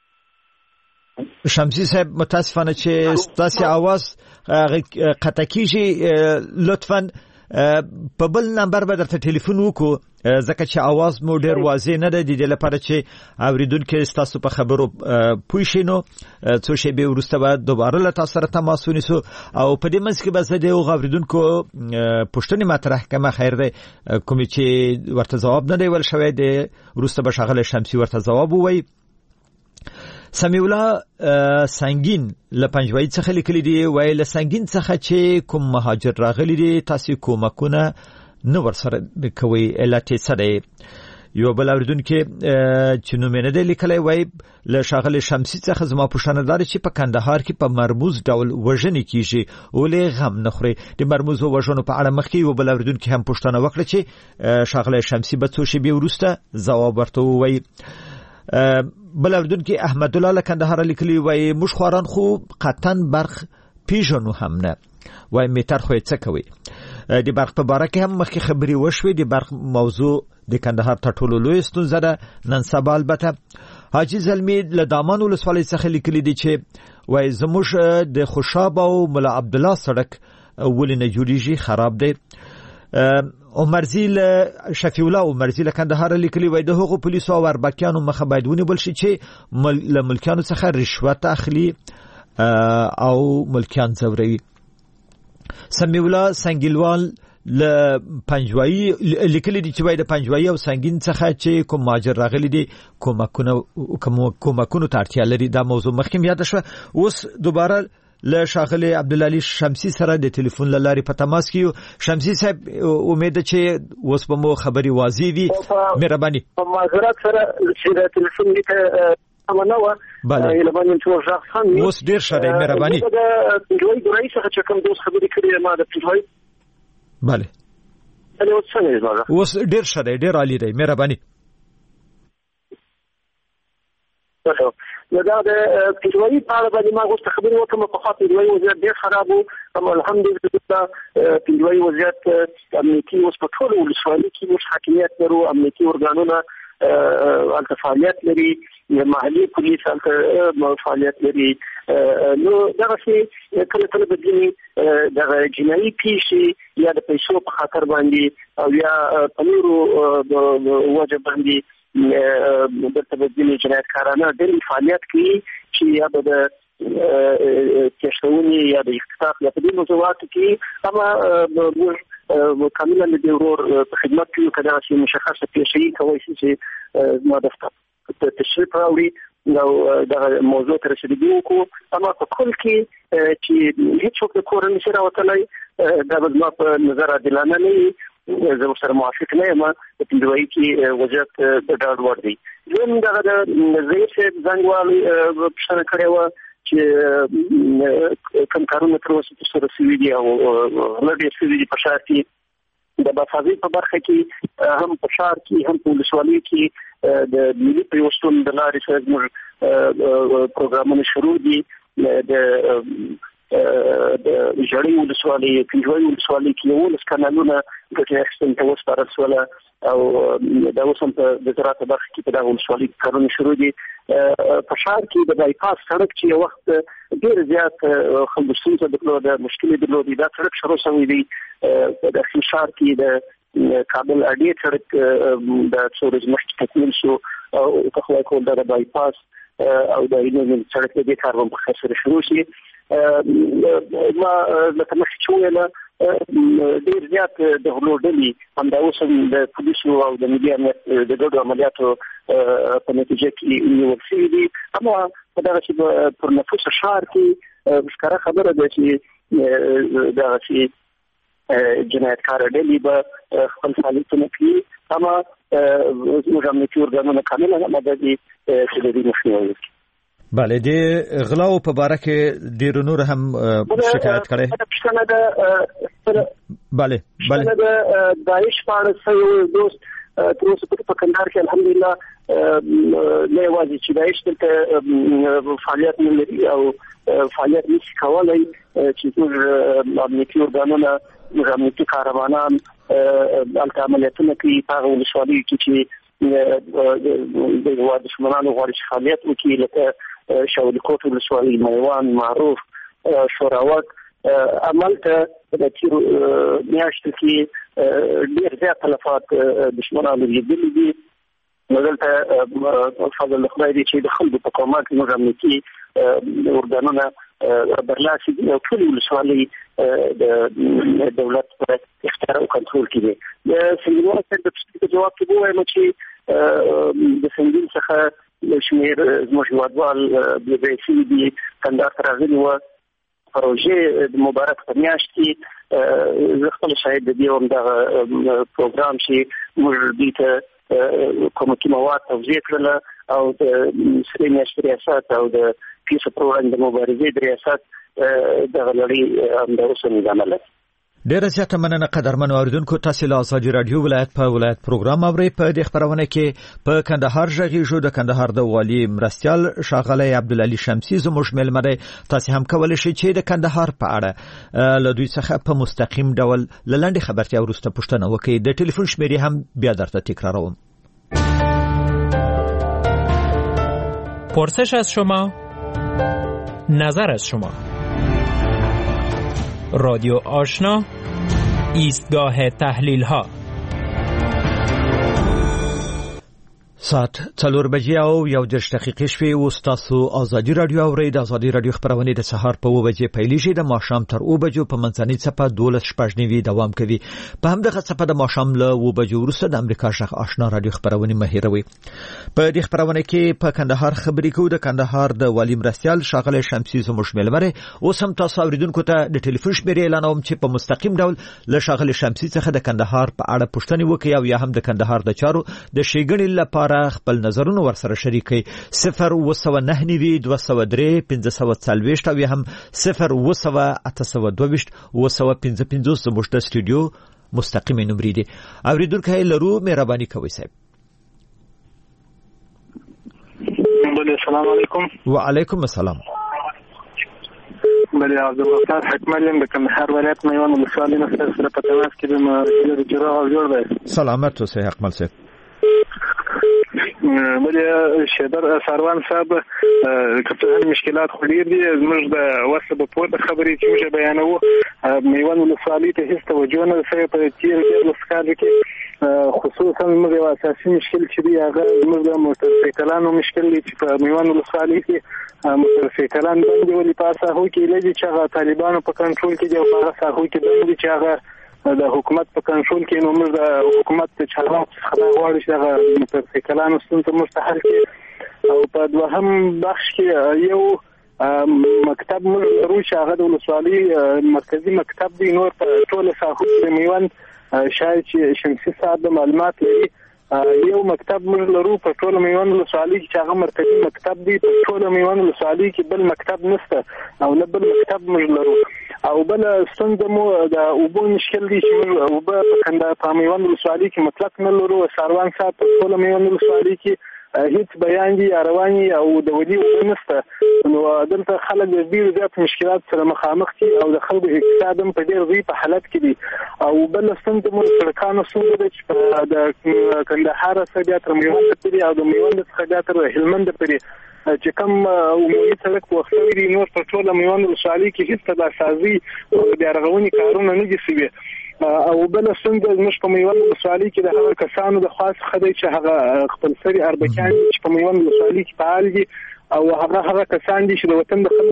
S1: شمسی صاحب متاسفانه چې ستاسو आवाज قطع کیږي لطفاً په بل نمبر به درته ټلیفون وکړو ځکه چې आवाज مو ډیر واضح نه ده د دې لپاره چې اوریدونکو تاسو په خبرو پوه شي نو څو شی به ورسته به دوباره له تاسو سره تماس ونیسو او په دې منځ کې به زه د اوریدونکو پوښتنې مطرح کوم خیر ده کوم چې ورته جواب نه دی ول شوی د ورسته به شغله شمسی ورته جواب ووي سمیع الله سنگین له پنځوي څخه لیکلي دی وای له سنگین څخه چې کوم مهاجر راغلي دي تاسو کومکونه نو ورسره کوي علت سره یو بل اوریدونکو چې نو مینه دی لیکلي وای له شاغله شمسی څخه زما پوښتنه دار چې په کندهار کې په مرموز ډول وژنې کیږي ولې غم نه خوري د مرموز وژنو په اړه مخکې یو بل اوریدونکو هم پوښتنه وکړه چې شاغله شمسی به څه شی به ورسته جواب ورته وای بل اردن کې احمد الله لکندهار لیکلی وای مش خوران خو قطن برخ پیژنو هم نه وای میتر خو څه کوي د برخ په باره کې هم مخکې خبري وشوي د برخ موضوع د کندهار ته ټولو لوی ستونزه ده نن سبا البته حاجی زلمی له دامان ولسوالۍ څخه لیکلی دي چې وای زموږ د خوشاب او مولا عبد الله سړک ولینه جوړیږي خراب دی عمرزیل شفیع الله عمرزیل کندهار لیکلی وای د هغو پولیسو او اربکیانو مخه باید ونیول شي چې له ملکیانو څخه رشوت اخلي او ملکیان زوروي سمیع الله سنگیلوال ل پنځوي لیکلی دي چې وای د پنځوي او سنگین څخه چې کوم ماجر راغلي دي کومکونه کومکونه ترتیب لري دا موضوع مخکې یاد شو اوس دوباره له شاغله عبدالعلی شمسی سره د ټلیفون لاري په تماس کې شمسی صاحب امید چې اوس په مو خبري واضح وي مهرباني
S5: په معذرت سره چې د ټلیفون لیک امنه و اله باندې چې ورځخان
S1: اوس ډیر شری مهرباني
S5: د دوی د رئیس څخه کوم دوس خبري کړې ما د پنځوي
S1: bale
S5: اله اوس څنګه زما
S1: اوس ډیر شری ډیر عالی دی مهرباني
S5: نو دا د پنځوي په اړه باندې ما غوښته خبرې وکړم په خاطر دوی وضعیت ډېر خراب وو اما الحمدلله پنځوي وضعیت امنیتي اوس په ټولو ولسوالۍ کې موږ حاکمیت لرو امنیتي ارګانونه الته فعالیت لري محلي پولیس الته فعالیت لري نو دا چې کله کله بدلی د جنایي پیښې یا د پیسو په خاطر باندې او یا په نورو وجه باندې د تبدیل جنایتکارانه د فعالیت کوي چې یا د کښتونی یا د اقتصاد یا په دې موضوعاتو کې اما کاملا د ورور په خدمت کې کدا چې مشخصه پیښې کوي چې ما دفتر ته تشریف راوړي نو دا موضوع تر رسیدګي وکړو اما په کل کې چې هیڅ څوک د کورنۍ سره وتلای دا به ما په نظر عادلانه نه زه سره موافق نه یم په پنځوي کې وضعیت د ډاډ وړ دی زم دا د زیر صاحب زنګوالي پښتنه کړې و چې کوم کارونه تر اوسه سره سوي دي او لږه سوي دي په شار کې د بافازي په برخه کې هم په شار کې هم په ولسوالۍ کې د ملي پیوستون د لارې سره موږ پروګرامونه شروع دي د د جړی ولسوالۍ پنځوي ولسوالۍ کې یو لس کانالونه د اکسن ته وسپارل شول او دا اوس هم په وزارت برخه کې په دغه ولسوالۍ کارونه شروع دي په شهر کې د بایپاس سړک چې یو وخت ډېر زیات خلکو ستونزه درلوده مشکلې درلودې دا سړک شروع شوی دی د شهر کې د کابل اډې سړک د څورج مخکې تکمیل شو او په خو کول د بایپاس او د اینو سړک د کار په خسر شروع شي ما لکه مخکې ویل ډېر زیات د هلوډلي همدا اوس د پولیسو او د ملي امنیت د ګډو عملیاتو په نتیجه کې نیول شوي دي. اما په دغه چې پر نفوس ښار کې ښکاره خبره ده چې دغه چې جنایتکار ډلې به خپل فعالیتونه کوي. اما زموږ امنیتي ارګانونه کامله آماده دي چې د دې مخنیوی وکړي.
S1: بله د غلاو په باره کې ډېر نور هم شکایت کړي.
S5: پښتنه د
S1: بله بله
S5: د داعش په اړه یو دوست تر اوسه په کندهار کې الحمدلله نه یوازې چې داعش دلته فعالیت نه لري او فعالیت نشي کولی چې ټول امنیتي ارګانونه موږ امنیتي کاروانان هلته عملیاتونه کوي په هغه ولسوالیو کې چې د هېواد دښمنانو غواړي چې فعالیت وکړي لکه شاولي کوټ ولسوالۍ، میوند، معروف، شوراوک. عملته د تیرو میاشتو کې ډېر زیات تلفات دښمنانو لیدلي دي. نو دلته فضل خدای دی چې د خلکو په کومه کې موږ امنیتي ارګانونه برلاسي دي او ټولې ولسوالۍ د دولت په اختیار او کنټرول کې دي. د سنګینوال صاحب د پوښتنې په جواب کې ووایم چې د سنګین څخه شمېر زموږ هېوادوال بېځایه شوي دي. کندهار ته راغلي وه پروژې د مبارک په میاشت کې. زه خپل شاهد د دې وم دغه پروګرام چې موږ دوی ته کومکي مواد توضیح کړله او د سرې میاشتې ریاست او د پیسو پر وړاندې د مبارزې د ریاست دغه لړۍ همدا اوس هم ادامه لري.
S1: ډیره زیاته مننه قدرمنو اوریدونکو. تاسو له ازادي رادیو ولایت په ولایت پروګرام اورئ. په دې خبرونه کې په کندهار ژغیږو د کندهار د والي مرستيال ښاغلی عبدالعلي شمسي زموږ مېلمه دی. تاسو هم کولی شئ چې د کندهار په اړه له دوی څخه په مستقیم ډول له لنډې خبرتیا وروسته پوښتنه وکړئ. د ټلیفون شمیرې هم بیا درته تکراروم.
S8: پرسش از شما، نظر از شما. رادیو آشنا، ایستگاه تحلیل ها.
S1: ساعت څلور بجې او یو دېرش دقیقې شوې. اوس تاسو ازادي رادیو اورئ. د ازادي رادیو خبرونه د سهار په اوه بجې پیلېږي. د ماښام تر اوه بجو په منځنۍ څپه دولس شپږ نوي دوام کوي. په همدغه څپه د ماښام له اوه بجو وروسته د امریکا غږ آشنا رادیو خبرونه مه هېروئ. په دې خبرونه کې په کندهار خبرې کوو. د کندهار د والي مرستيال ښاغلی شمسي زموږ مېلمه دی. اوس هم تاسو اوریدونکو ته د ټلیفون شمیرې اعلانوم چې په مستقیم ډول له ښاغلي شمسي څخه د کندهار په اړه پوښتنې وکړئ او یا هم د کندهار د چارو د ښېګڼې لپاره خپل نظرونه ورسره شریکي. صفر اوه سوه نهه نوي دوه سوه درې پنځه سوه څلوېښت او یا هم صفر اوه سوه اته سوه دوه ویشت اوه سوه پنځه پنځوس زموږ د سټوډیو مستقیمې نمرې دي. اوریدونکي لرو مهرباني کوئ صاحب.
S6: السلام علیکم.
S1: وعلیکم السلام.
S6: بله عبدالغفار حکمل یم د کندهار ولایت میوند ولسوالۍ نه سره په تماس کې یم. د جراح او جوړ دی.
S1: سلامت اوسئ حکمل صاحب.
S6: بله شیدر ساروان صاحب کله مشکلات خو ډیر دي. زموږ د وسه په پورته خبرې چې موږ بیانوو میوند ولسوالۍ ته هیڅ توجه نه شوی په تیر ډېر کال کې. خصوصا موږ یو اساسي مشکل چې دی هغه زموږ د موټرسایکلانو مشکل دی چې په میوند ولسوالۍ کې موټرسایکلان باندې ولې په ساحو کې لږ چې هغه طالبانو په کنټرول کې دی او په هغه ساحو کې باندې چې هغه د حکومت په کنټرول کې. نو موږ د حکومت د چلند څخه غواړو چې هغه موټرسایکلانو ستونزه موږ ته حل کړي. او په دوهم بخش کې یو مکتب موږ لرو چې هغه د ولسوالۍ مرکزي مکتب دی. نور په ټوله ساحو د میوند شاید چې شمسي صاحب د معلومات لري یو مکتب موږ لرو په ټوله میوند ولسوالۍ کې چې هغه مرکزي مکتب دی. په ټوله میوند ولسوالۍ کې بل مکتب نشته او نه بل مکتب موږ لرو. او بل ستونزه مو د اوبو مشکل دی چې موږ اوبه په کندهار په میوند ولسوالۍ کې مطلق نه لرو. ساروان صاحب په ټوله میوند ولسوالۍ کې هیڅ بیان دي رواني او د ودی ونسته. نو دلته خلک د ډیر زیات مشکلات سره مخامخ دي او د خلکو اقتصاد هم په ډیر غوي په حالت کې دي. او بل ستونزه مو سړکانو ستونزه چې د کندهار څخه بیا تر میوند پورې او د میوند څخه بیا تر هلمند پورې چې کوم عمومي سړک په وخت لري. نور په ټوله میوند ولسوالۍ کې هیڅ تداسازي او بیا رغونې کارونه نه دي شوي. او بل څنګه زموږ په میوند ولسوالۍ کې د هغو کسانو د خاص خدای چې هغه خپل سری اربکیان چې په میوند ولسوالۍ کې فعال دي او هغه هغه کسان دي چې د وطن د خلکو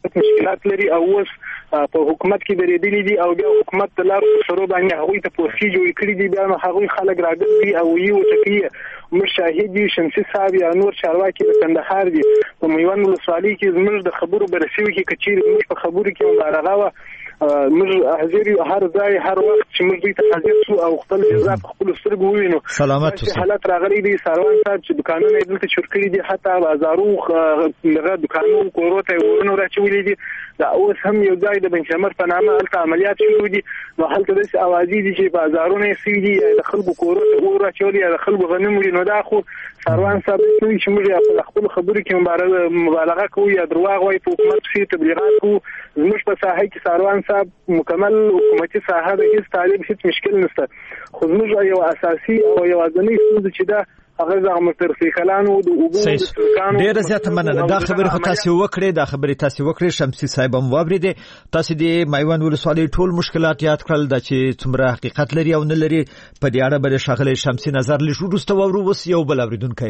S6: مشکلات لري او اوس په حکومت کې درېدلي دي او بیا حکومت د لارو سره باندې هغوی ته پوسټي جوړ کړي دي. بیا نو هغوی خلک راګرځي او یو ټکی مشاهد دي شمسي صاحب یا نور چارواکي د کندهار دي په میوند ولسوالۍ کې زموږ د خبرو برسوي کې کچېرې زموږ په خبرو کې مبالغه وه موږ حاضر یو هر ځای هر وخت چې موږ دوی ته حاضر شو او خپل جزا په خپلو سترګو ووینو.
S1: سلامت اوسئ.
S6: حالت راغلی دی ساروان صاحب چې دکانونه یې دلته چور کړي دي حتی بازارو دغه دکانونو کورو ته یې ورونه راچولي دي. دا اوس هم یو ځای د بنچمر په نامه هلته عملیات شروع دي نو هلته داسې اوازې دي چې بازارونه یې سوي دي د خلکو کورو ته اور اچولي یا د خلکو غنم وړي. نو دا خو ساروان صاحب نوي چې موږ په خپلو خبرو کې مبالغه کوو یا درواغ وایو په حکومت پسې تبلیغات کوو. زموږ په ساحه کې ساروان صاحب مکمل حکومتي ساحه ده هېڅ طالب هېڅ مشکل نشته خو زموږ یو اساسي او یوازینۍ ستونزه چې ده هغه زغم ترفی کلانو د اوبو د سرکانو.
S1: ډیره زیاته مننه. دا خبره خو تاسو وکړې دا خبره تاسو وکړې شمسي صاحب هم واورېدې. تاسو د میوند ولسوالۍ ټول مشکلات یاد کړل د چې څومره حقیقت لري او نه لري په دې اړه به شاغله شمسي نظر لږ وروسته وورو. وس یو بل اوریدونکو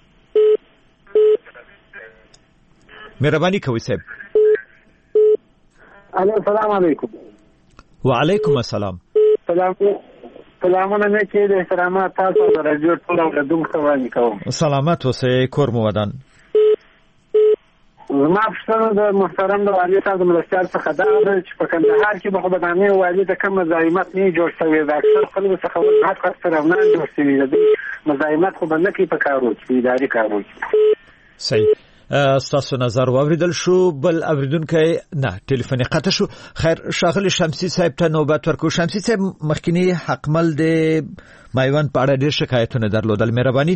S1: مهرباني کوئ صاحب.
S6: السلام علیکم.
S1: وعلیکم السلام.
S6: سلام سلامونه نه کې د احترامات تاسو د رادیو ټول اوریدونکو وړاندې کوم.
S1: سلامت اوسئ کور مو ودان.
S6: زما پوښتنه د محترم د والي صاحب د مرستیال څخه دا ده چې په کندهار کې به خو بدنامي والي د کوم مزاحمت نه جوړ شوی د اکثر خلکو څخه حد قصر رونان جوړ شوی دی مزاحمت خو باندې کې په کارو کې اداري کارو.
S1: صحیح. ستاسو نظر واوریدل شو. بل اوریدونکو نه ټلیفون قطع شو. خیر شاغلی شمسي صاحب ته نوبت ورکو. شمسي صاحب مخکینی حقمل د میوند په اړه ډېر شکایتونه درلودل. مهرباني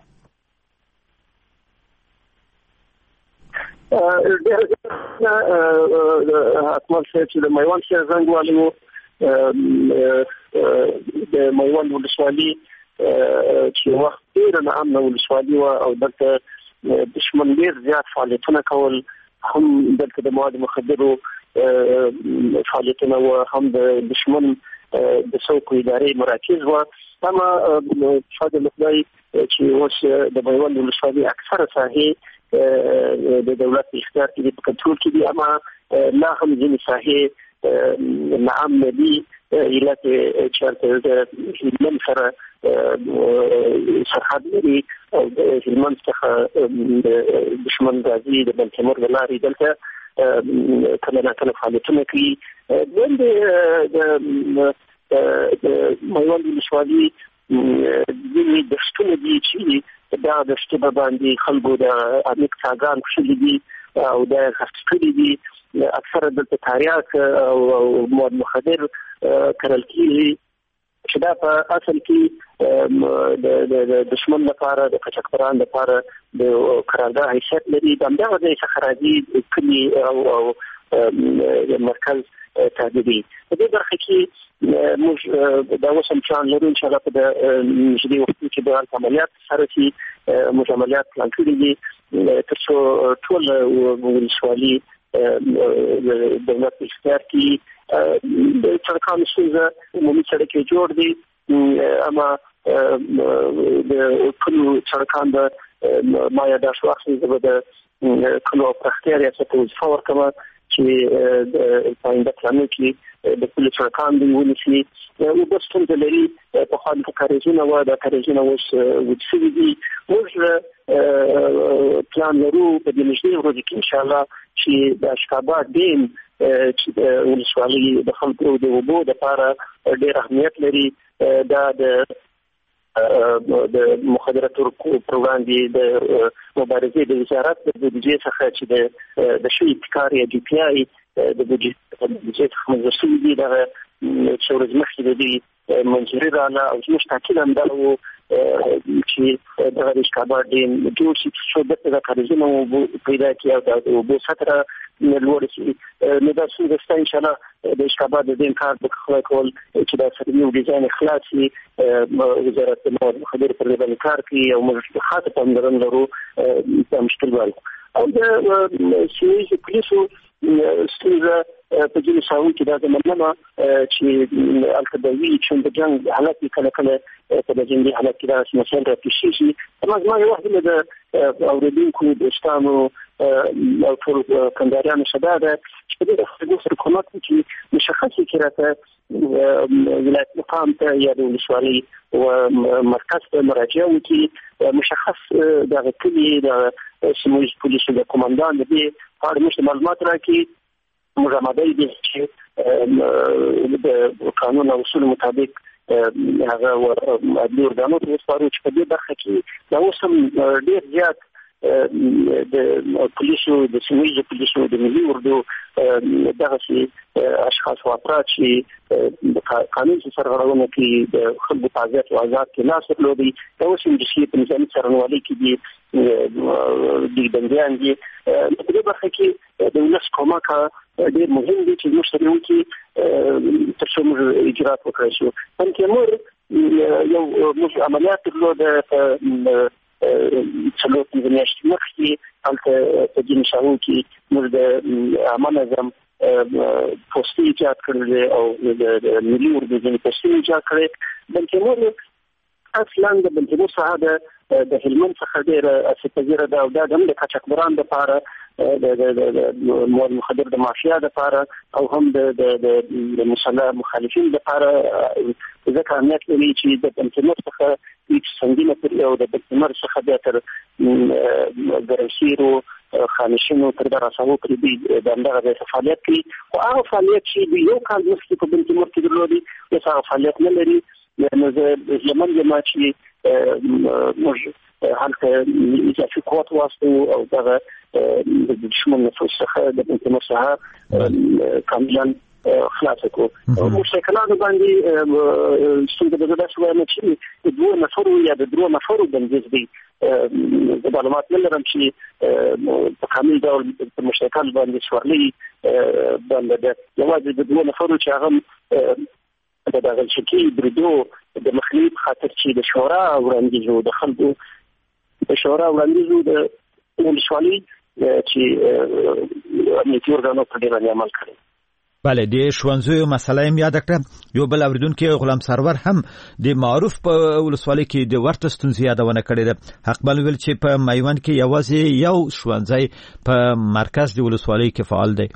S5: حقمل صاحب چې د میوند سره زنګ والو د میوند ولسوالي چې وخت ډېر نه امن ولسوالي او دلته دشمن ډېر زیات فعالیتونه کول هم دلته د مواد مخدرو فعالیتونه و هم د دشمن د څوکو ادارې مراکز و. اما فضل خدای چې اوس د میوند ولسوالۍ اکثره ساحې د دولت په اختیار کې په کنټرول کې دي اما لا هم ځینې ساحې ناامنه دي علت چارته د هلمند سره سرحد لري او د هلمند څخه دشمن راځي د بلتمر د لارې دلته کله نه کله فعالیتونه کوي. د میوند ولسوالۍ ځینې دښتونه دي چې دا دښتونه باندې خلکو د عمیق څاګان کښلي دي او دا غصب کړي دي. اکثره دلته تاریاک او مواد مخدر کرل کېږي چې دا په اصل کې د دشمن لپاره د قاچاقبرانو لپاره د قرارداد حیثیت لري. د همدغه ځای څخه راځي کلي او مرکز تهدیدي. په دې برخه کې موږ دا اوس هم پلان لرو انشاءالله په نږدې وخت کې به عملیات سره شي. موږ عملیات پلان کړي دي تر څو ټول ولسوالي دولت اختیار کی د سرکانو څخه عمومي سړک جوړ دی اما د کلو سرکان د ما یاد شو اخلي د کلو اختیار یا څه وظیفه ورکوي چې د پاینده پلانو کې د کلو سرکان دی ونیسي او د ستونزې لري په خاطر کاریزونه و د کاریزونه اوس وڅوي دي. موږ پلان لرو په دې نږدې ورځو کې ان شاء الله چې د اشکاباد ډیم چې د ولسوالۍ د خلکو د اوبو لپاره ډېر اهمیت لري. دا د د مخدراتو پر وړاندې د مبارزې د وزارت د بودیجې څخه چې د شوی ابتکار یا جی پی آی د بودیجې څخه منظور شوي دي دغه څو ورځې مخکې د دې منظوري راغله او زموږ تاکید هم دا و چې دغه د اشکاباد ډیم جوړ شي څو دلته د کاریزونو اوبو پیدا کړي او د اوبو سطحه لوړه شي. نو دا څنګه ستا انشاءالله د اشکاباد د دین کار به کول چې دا سروي ډیزاین خلاص شي. وزارت د مواد مخدر پر دې باندې کار کوي او موږ خاطر پاملرنه لرو دا مشکل وایي. او د سیاسي پولیسو ستونزه په دې ساوي کې دا زمونږه چې الکدوی چې د جنگ حالت کله کله په د جنگي حالت کې دا مسله راپېښ شي. اما زما یو وخت د اوریدونکو دوستانو او ټول کندهاریانو شدا ده چې په دې خبرو سره کومک چې مشخصي کړه ولایت مقام ته یا د ولسوالۍ او مرکز ته مراجعه وکړي مشخص د کلی د سیمویز پولیسو د کمانډان د دې اړه معلومات راکړي موږ آماده دي چې د قانون او اصول مطابق هغه عدلي ارګانو ته وسپارو چې په دې برخه کې دا اوس هم ډېر زیات د پولیسو د سیمویز پولیسو د ملي اردو دغه چې اشخاص او افراد چې د قانون سره غړونه کوي د خلکو په ازاد او آزاد کې لاس ورلودي دا اوس هم د شي په نظامي څارنوالۍ کې دي د بنديان دي په دې برخه کې د ولس کومک ډېر مهم دي چې موږ سره وکړي تر څو موږ اجرات وکړو شو بلکې موږ یو موږ عملیات درلوده څلور پنځه میاشتې مخکې هلته په دې مشاهو کې موږ د عامه نظم پوسټي ایجاد کړل او د ملي اردو ځینې پوسټي ایجاد کړل بلکې موږ اصلا د بلجمو څخه د هلمند څخه ډېره اسپزیره ده او دا هم د قاچاقبران لپاره د مواد مخدر د مافیا لپاره او هم د مسلح مخالفین لپاره ځکه اهمیت لري چې د بلجمو څخه هیڅ سنگینه پرې او د بلجمو څخه بیا تر ګرمسیرو خانشینو تر دراسو پرې د همدغه فعالیت کوي او هغه فعالیت چې یو کال مخکې په بلجمو کې درلودي اوس هغه فعالیت نه لري نو زه زمون یم چې موږ هلته اضافي قوت واستو او دغه د دشمن نفوس څخه د بلجمو څخه کاملا خلاص کو موږ شکلانو باندې څنګه د داسې وایم چې د دوه نفرو یا د درو نفرو بندیز دي د معلومات نه لرم چې په کامل ډول په مشکل باندې سوارلي باندې یوازې د دوه نفرو چې هغه د دغه شکی بریدو د مخنیوي خاطر چې د شورا وړاندیزو د خلکو د شورا وړاندیزو د ولسوالۍ چې امنیتي ارګانو په دې باندې عمل کوي
S1: بله د ښوونځیو مسله هم یاد کړه یو بل اوریدونکو غلام سرور هم د معروف په ولسوالۍ کې د ورته ستونزې یادونه کړې ده حق بل ویل چې په میوند کې یوازې یو ښوونځی په مرکز د ولسوالۍ کې فعال دی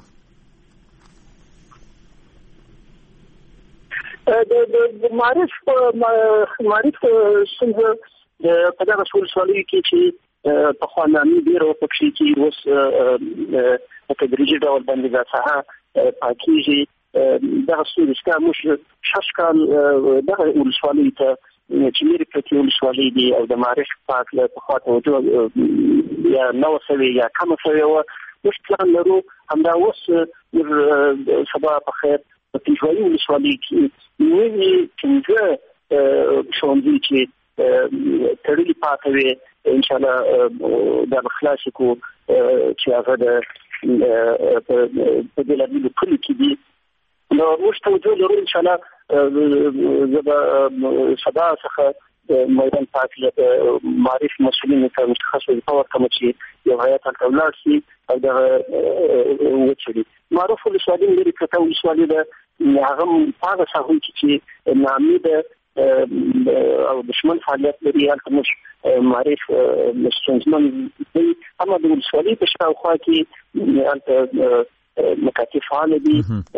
S5: د معرف معرف څنګه په دغه ولسوالۍ کې چې په خوانامي ډیرو پکې کې اوس په تدریجي ډول باندې دا څه پاکیږي دغه څه موږ شاشکال دغه ولسوالۍ ته چې مېري په ولسوالۍ دی او د معرف پاک له خاطر وجود یا نو سوي یا کم سوي و مش پلان لرو همدا اوس سبا په خیر په پیښوي ولسوالۍ کې نوې څنګه ښوونځي چې تړلي پاتې وي ان شاء الله د خلاصو چې هغه د په دې لابل کلی کې دي نو موږ ته وجود لرو ان شاء الله زبا صدا څخه میدان پاک له معرف مسؤلین ته متخصص پاور کوم چې یو هیئت الدولت شي او د وچري معروف ولسوالۍ لري کته ولسوالۍ ده هغه هغه څه چې نامې او دشمن فعالیت لري هلته موږ معرف مستنزمن دي اما د ولسوالۍ په شاوخوا کې هلته مکاتب فعال دي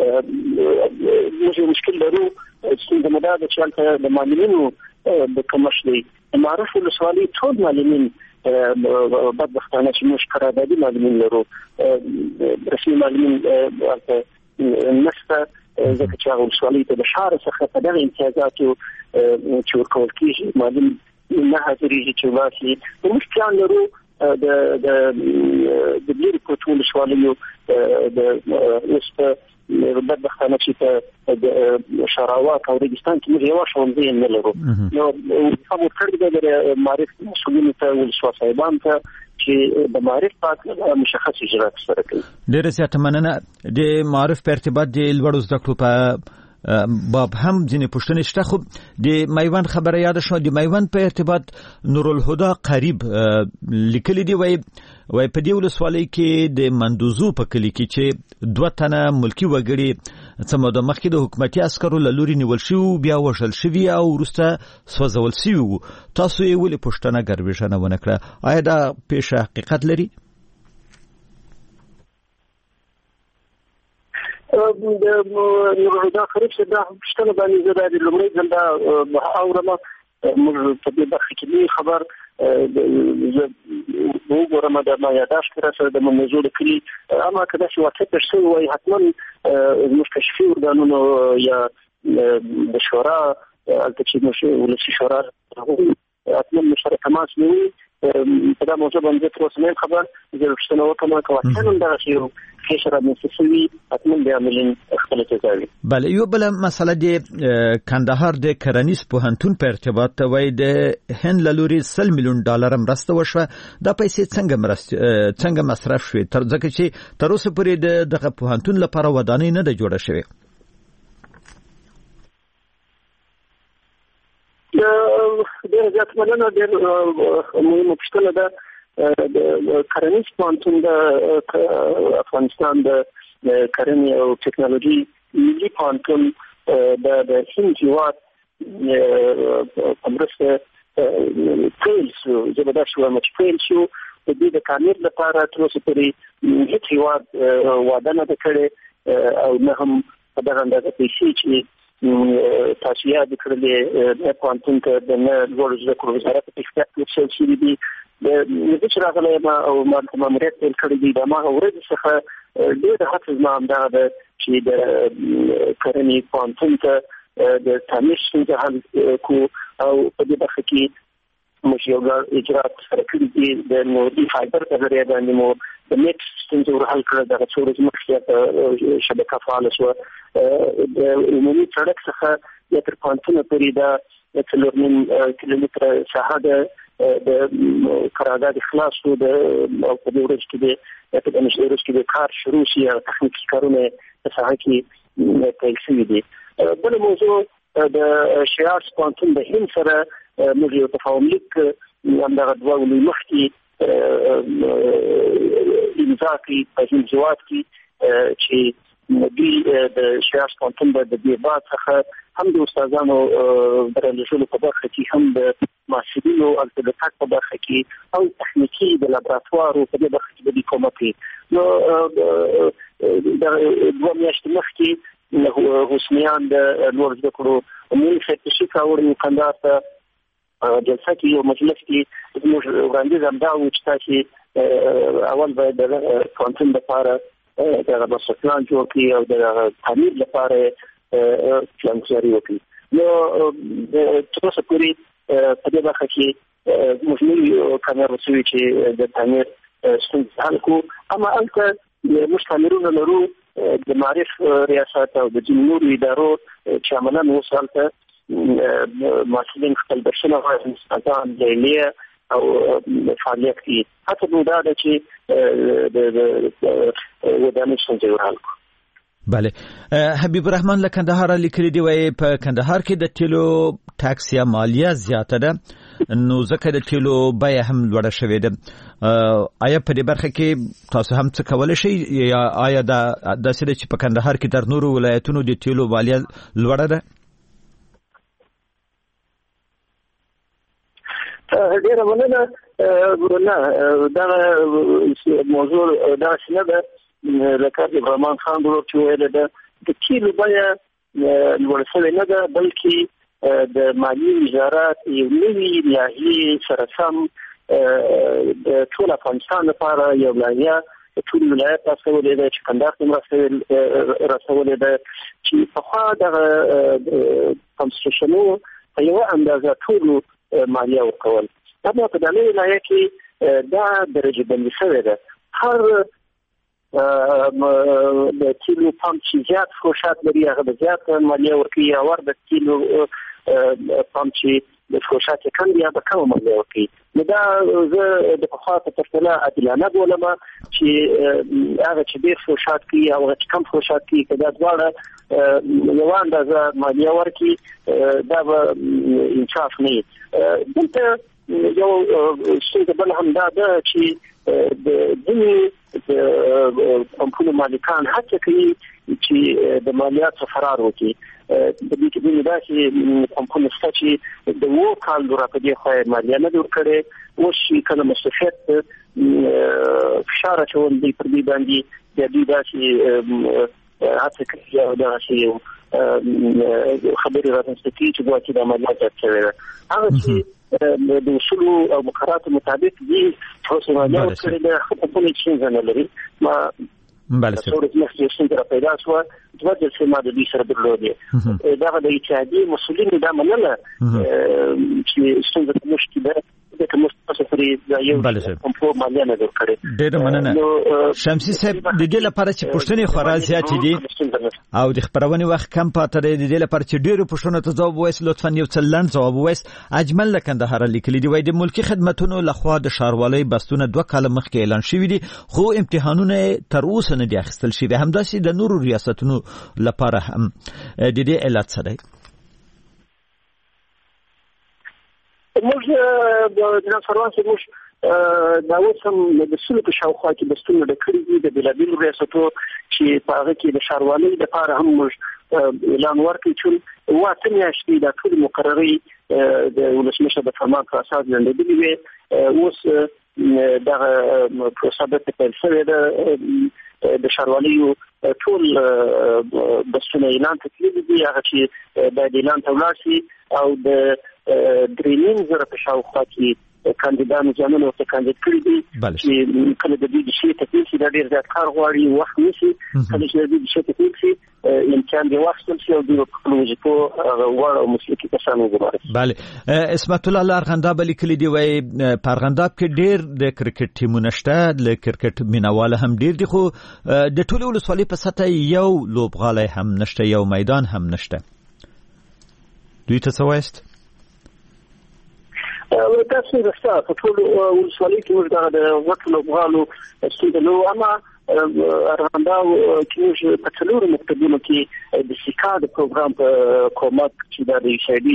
S5: موږ مشکل لرو چې د مدار د چالت د معلمینو د کمش دي معرف ولسوالۍ ټول معلمین بدبختانه چې موږ قراردادي معلمین لرو رسمي معلمین هلته نشته ځکه چې هغه ولسوالۍ ته د ښار څخه په دغه امتیازاتو چې ورکول کېږي معلم نه حاضرېږي چې واسي موږ پلان لرو د د د لري کوټ ولسوالیو د اوس په بدبختانه چې په شراوات او ریګستان کې موږ یو ښوونځی نه لرو نو کوم کړي د معرف مسؤلین ته ولسوال صاحبان ته چې د معرف پاک مشخص اجرات سره کوي
S1: ډېر زیات مننه د معرف په ارتباط د لوړو زده کړو په باب هم ځینې پوښتنې شته خو د میوند خبره یاد شو د میوند په ارتباط نور الهدى قریب لیکلي دی وای وای په دې ولسوالۍ کې د مندوزو په کلی کې چې دوه تنه ملکی وګړي څه موده مخکې د حکومتي عسکرو له لوري نیول شوي بیا وژل شوي او وروسته سوځول شوي وو تاسو یې ولې پوښتنه ګروېږنه ونه کړه آیا دا پیښه حقیقت لري
S5: د نورالهدى خریب صاحب دا پوښتنه باندې زه د لومړي ځل دا اورم موږ په دې برخه کې خبر زه وګورم دا ما یاداشت کړه سره د موضوع لیکلي اما کله چې واقع شوی وای حتما زموږ کشفي ارګانونو یا د شورا البته چې ولسی شورا حتما مشترک تماس نیوي په دا موضوع باندې تر اوسه خبر زه پوښتنه وکم کوم څنګه دا شی کیسه را مسوي حتما د عملین خپل تجاري
S1: بله یو بل مسله د کندهار د کرنیز پوهنتون په ارتباط وای د هند لوري سل میلیون ډالر مرسته وشوه د پیسې څنګه مرسته څنګه مصرف شوه تر ځکه چې تر اوسه پورې د پوهنتون لپاره ودانۍ نه ده جوړه شوې
S5: ډېر زیات مننه ډېر مهمه پوښتنه ده د کرنیز پوهنتون د افغانستان د کرنې او ټکنالوژي ملي پوهنتون د هند هېواد په مرسته پیل شو زه به داسې وایم چې پیل شو د دې د تعمیر لپاره تر اوسه پورې هېڅ هېواد وعده نه ده کړې او نه هم په دغه اندازه پیسې چې تاسو یاد کړل د پوهنتون ته د لوړ زده کړو وزارت په اختیار کې شوی دی د چې راغلی ما او ما ماموریت پیل کړی دی د ما ورځ څخه ډېر حافظ ما همدا ده چې د کرنې پوهنتون ته د تعمیر ستونزه حل کو او په دې برخه کې موږ یو اجرات سره کړي دي د نوري فایبر په ذریعه باندې مو د نیټ ستونزه ورحل کړه د څو ورځې مخکې شبکه فعاله شوه د عمومي سړک څخه د تر پوهنتون پورې دا څلور نیم کیلومتره ساحه ده د قرارداد خلاص شو د او په دې ورځ کې د په دې ورځ کې د کار شروع شي او تخنیکي کارونه په ساحه کې پیل شوي دي بل موضوع د شیاس پوهنتون د هند سره موږ یو تفاهم لیک همدغه دوه ولې مخکې امضا کړي په هند هېواد کې چې دوی د شیاس پوهنتون د دې بعد څخه هم د استادانو برابرولو په برخه کې هم د محصلینو او د تک په برخه کې او تخنیکی د لابراتوارو په دې برخه کې د کومه کوي نو د دوه میاشتې مخکې حسنیان د لوړ زده کړو مونږ څه چې کاوړو کندهار ته جلسه کې یو مجلس کې موږ وړاندیز هم دا و چې تاسو اول باید د پوهنتون لپاره د مسلمان جوړ کړي او د تعمیر لپاره پلانجاري وکړي نو تر اوسه پورې په دې برخه کې موږ نه کامیاب شوي چې د تعمیر ستونزې حل کړو اما هلته موږ تعمیرونه لرو د معرف ریاست او د ځینو نورو ادارو چې عملاً اوس هلته محصلین خپل درسونه وايي استادان لیلیه او فعالیت کوي حتی نو دا ده چې د ودانۍ ستونزې ورحل کړو
S1: بله حبیب الرحمن له کندهار لیکلي دی وایي په کندهار کې د تیلو ټاکس یا مالیه زیاته ده نو ځکه د تیلو بیه هم لوړه شوې ده آیا په دې برخه کې تاسو هم څه کولی شئ یا آیا دا داسې ده چې په کندهار کې تر نورو ولایتونو د تیلو مالیه لوړه ده
S5: ډېره مننه نه دا موضوع دا څه نه ده لکه ابراهیم خان ورور چې ویل ده د تیلو بیه لوړه شوې نه ده بلکې د مالیې وزارت یو نوي لایحې سره سم د ټول افغانستان لپاره یو لایحه ټول ولایت راسولې ده چې کندهار ته راسولې ده چې پخوا دغه کنسټیټیوشنو په یوه اندازه ټولو مالیه ورکول اما په دغه لایحه کې دا درجه بندي شوې ده هر د تیلو پمپ چې زیات فروشات لري هغه به زیات مالیه ورکوي او ور د تیلو پمپ چې د فروشات کم دي هغه کم مالیه ورکوي نو دا زه د پخوا په پرتله عادلانه بولم چې هغه چې ډېر فروشات کوي او هغه چې کم فروشات کوي که دا دواړه یوه اندازه مالیه ورکړي دا به انصاف نه وي دلته یو ستونزه بل هم دا ده چې د ځینې د پمپونو مالکان هڅه کوي چې د مالیاتو فرار وکړي د دې کې دوی داسې پمپونه شته چې د اووه کالو راپه دې خوا یې مالیه نه ده ورکړې اوس چې کله مستفید فشار اچول دی پر دوی باندې بیا دوی داسې هڅه کوي او دا شی خبرې راځي چې ګواکې د عملیات کوي هغه چې د اصول او مقررات مطابق دي تاسو باندې کړی د خپل څنګه نه لري ما
S1: بله سر
S5: صورت مخکې څنګه پیدا شو دوه د سیمه د دې سره درلودي دا د اتحادیې مسؤلین دا منله چې څنګه مشکله د کوم څه پرې دا یو کوم په مالیه نه درکړي
S1: ډېر مننه شمسي صاحب د دې لپاره چې پښتني خورازيات دي او د خبرونې وخت کم پاتې دی د دې لپاره چې ډېر پښتنو ته ځواب وایي لطفا یو څه لنډ ځواب وایي اجمل لکندهار لیکلي دی وایي د ملکی خدماتونو لخوا د ښاروالۍ بستونه دوه کال مخکې اعلان شوی دي خو امتحانونه تر اوسه نه دي اخیستل شوي همداسې د نورو ریاستونو لپاره هم د دې علت څه دی
S5: موږ د نصروان چې موږ دا اوسم د سلو په شاوخوا کې بستونه د کړي دي د بلابل ریاستو چې په هغه کې د ښاروالۍ لپاره هم موږ اعلان ورکړی چې واته میاشتې د ټول مقرري د ولسمشر د فرمان په اساس لاندې وي اوس دا پروسه به پیل شوې ده د ښاروالۍ ټول بستونه اعلان تکلیف دي هغه چې د اعلان تولار شي او د درېنیم زره په شاوخوا کې کاندیدانو ځانونه ورته کاندید کړي دي چې کله د دې شي تکلیف دا ډېر زیات کار غواړي وخت نشي کله چې د دې شي تکلیف شي امکان دی واخیستل شي او د خپل وظیفو غواړي او مسلکي کسانو وګوري.
S1: بله اسمت الله لارغنداب لیکلي دی وای په ارغنداب کې ډېر د کرکټ ټیمونه شته د کرکټ مینواله هم ډېر دي خو د ټولو ولسوالۍ په سطح یو لوبغالی هم نشته یو میدان هم نشته دوی ته څه وایست؟
S5: تاسو رښتا په ټول ولسوالۍ کې موږ د وټ لوبغالو ستونزه نو اما ارغنداب کې موږ په څلورو مکتبونو کې د سیکا د پروګرام په کومک چې د شایدي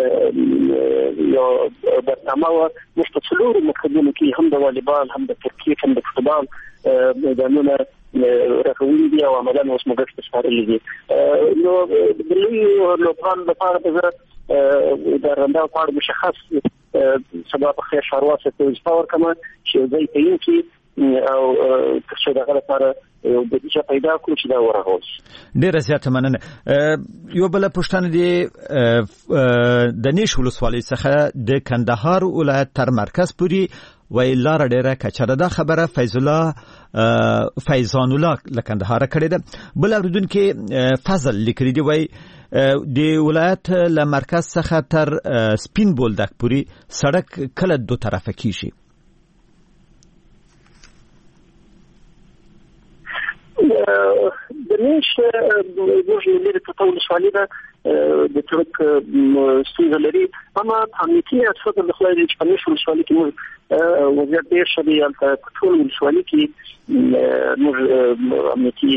S5: یو برنامه و موږ په څلورو مکتبونو کې هم د والیبال هم د کرکټ هم د فوتبال میدانونه راغلي دي او عملاً اوس موږ په سپارلي دي نو د لوی لوبغال لپاره د ارغنداب په اړه مشخص سبا په خیر شاروات ته وځپاور کما چې دوی په یو کې او څه دغه لپاره یو د دې پیدا کړو چې دا ورغوس
S1: ډېر زیات مننه یو بل پښتنه دی د نیش ولسوالۍ څخه د کندهار ولایت تر مرکز پوري وای لار ډیره کچره دا خبره فیض الله فیضان الله لکندهار کړی ده بل اوردونکو فضل لیکلی دی وای د ولایت له مرکز څخه تر سپین بولدک پوري سړک کله دو طرفه کیږي
S5: د نیش د وژنې په ټول سوالي ده د ترک ستونزه لري اما امنیتي اصفه د خلای چې په نیش سوالي کې موږ وضعیت ډېر شدي په ټول سوالي کې موږ امنیتي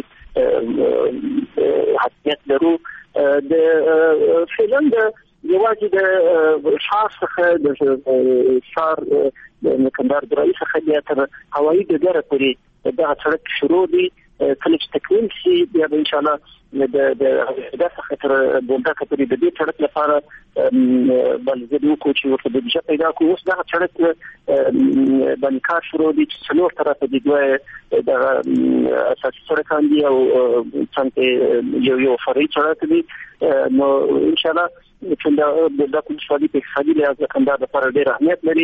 S5: حقیقت لرو د فعلا د یوازې د شار څخه د شار د کندهار د رئیس څخه تر هوایي ډګر پورې دا سړک شروع دي کله چې تکمیل شي بیا ان شاء الله د د د څخه بولدک پورې د دې سړک لپاره بل زدو کو چې ورته د دې پیدا کو اوس دا سړک باندې کار شروع دي چې څلور طرفه دي دوه د اساسي سړکان دي او څنګه یو یو فرعي سړک دي نو ان شاء الله چې دا د کوم شوالي په خالي له کندهار لپاره ډېر اهمیت لري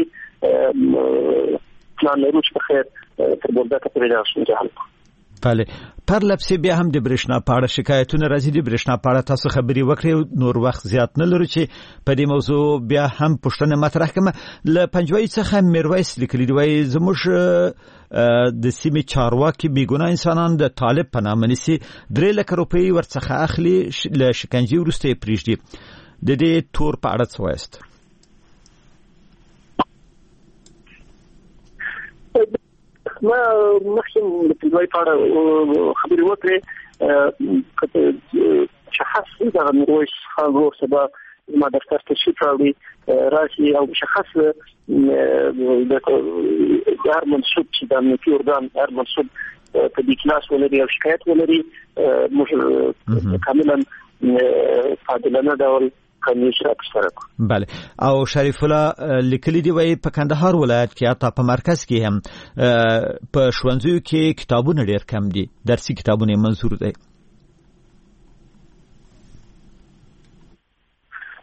S5: پلان لرو چې په خیر تر بولدک پورې راشي حل
S1: بله پر لپسې بیا هم د برېښنا په اړه شکایتونه راځي د برېښنا په اړه تاسو خبري وکړئ نور وخت زیات نه لرو چې په دې موضوع بیا هم پوښتنه مطرح کړم له پنځوي څخه میرویس لیکلي دی زموږ د سیمې چارواکي بیګونه انسانان د طالب په نامه نسی درې لک روپۍ ورڅخه اخلي له شکنجې وروسته پریږدي د دې تور په اړه څه وایست
S5: ما مخکې د پنځوي په اړه خبرې وکړې کته شخص دا نوښت خاغو سبا ما دفتر ته شي راوړي راشي او شخص د هر منصوب چې د امنیتي ارګان هر منصوب په دې کلاس ولري او شکایت ولري موږ کاملا عادلانه ډول
S1: بله او شریف الله لیکلی دی وای په کندهار ولایت کې حتی په مرکز کې هم په ښوونځیو کې کتابونه ډېر کم دي درسي کتابونه منظور دي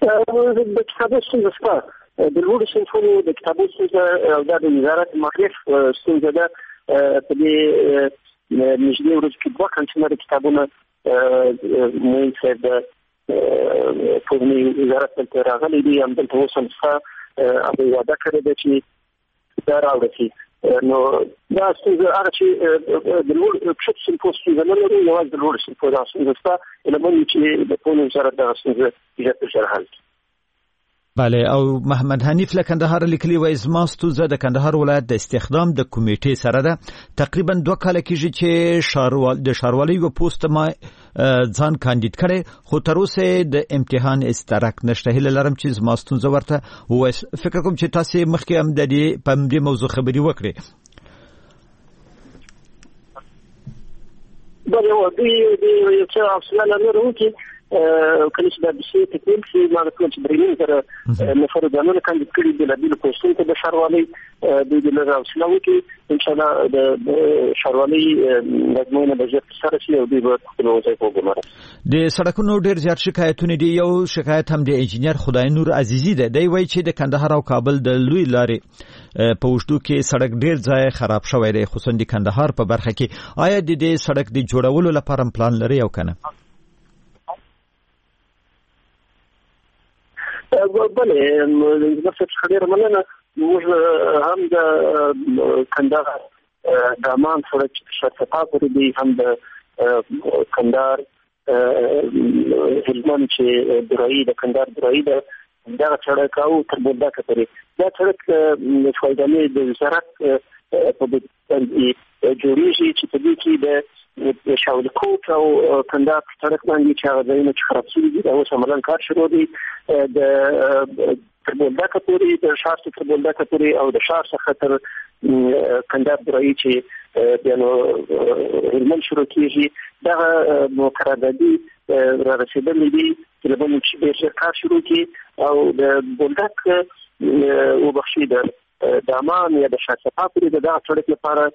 S5: د کتابو ستونزه شته، د لوړو صنفونو د کتابو ستونزه او دا د وزارت مخالف ستونزه ده. په دې نږدې ورځو کې دوه کانتینره کتابونه معین صاحب د پوهنې وزارت ته راغلي دي، همدلته اوس هم شته، هغوی وعده کړې ده چې دا راوړه شي. نو دا ستونزه هغه چې د لوړ کښته صنفو ستونزه نه لري، یوازې د لوړو صنفو دا ستونزه شته، هیله من چې د پوهنې وزارت دغه ستونزه ژر تر ژره حل کړي.
S1: بله، او محمد حنیف له کندهار لیکلي وایي زما ستونزه د کندهار ولایت د استخدام د کمیټې سره ده. تقریبا دوه کاله کېږي چې شاروال د ښاروالۍ یوه پوسټ ما ځان کاندید کړی، خو تر اوسه د امتحان استراک نشته. هیله لرم چې زما ستونزه ورته ووایي. فکر کوم چې تاسې مخکې هم د دې په همدې موضوع خبرې وکړې.
S5: بله، دوی یو څه حوصله لرو چې کله چې د بشي تکمیل شي، ما د ټول چې درېنیم سره نفر ځانونه کاندید کړي د بېلابېلو پوسټونو ته د ښاروالۍ، دوی د لږ حوصله وکړي، انشاءالله د ښاروالۍ ازموینه به ژر ترسره شي او دوی به خپل وظایف وګماري.
S1: د سړکونو ډېر زیات شکایتونه دي. یو شکایت هم د انجینر خدای نور عزیزي ده. دی وایي چې د کندهار او کابل د لوی لارې په اوږدو کې سړک ډېر ځای خراب شوی دی، خصوصا د کندهار په برخه کې. آیا د دې سړک د جوړولو لپاره پلان لري او که نه؟
S5: بله، نفس ډېره مننه. موږ هم د کندهار دامان سړک چې شرطپا پورې دی، هم د کندهار هلمند چې درایي د کندهار درایي ده، دغه سړک او تر بولدکه پورې دا سړک فایدانې د وزارت په جوړېږي چې په دې کې د شاولکوټ او کندهار سړک باندې چې هغه ځایونه چې خراب شوي دي، دا اوس عملاً کار شروع دی. د تر بولدکه پورې، د ښار څخه تر بولدکه پورې او د ښار څخه تر کندهار درایي چې بیا نو هلمند شروع کېږي، دغه قراردادي را رسېدلي دي چې له بل چې ډېر ژر کار شروع کړي او د بولدک وبخښي د دامان یا د شاڅپا پورې د دغه سړک لپاره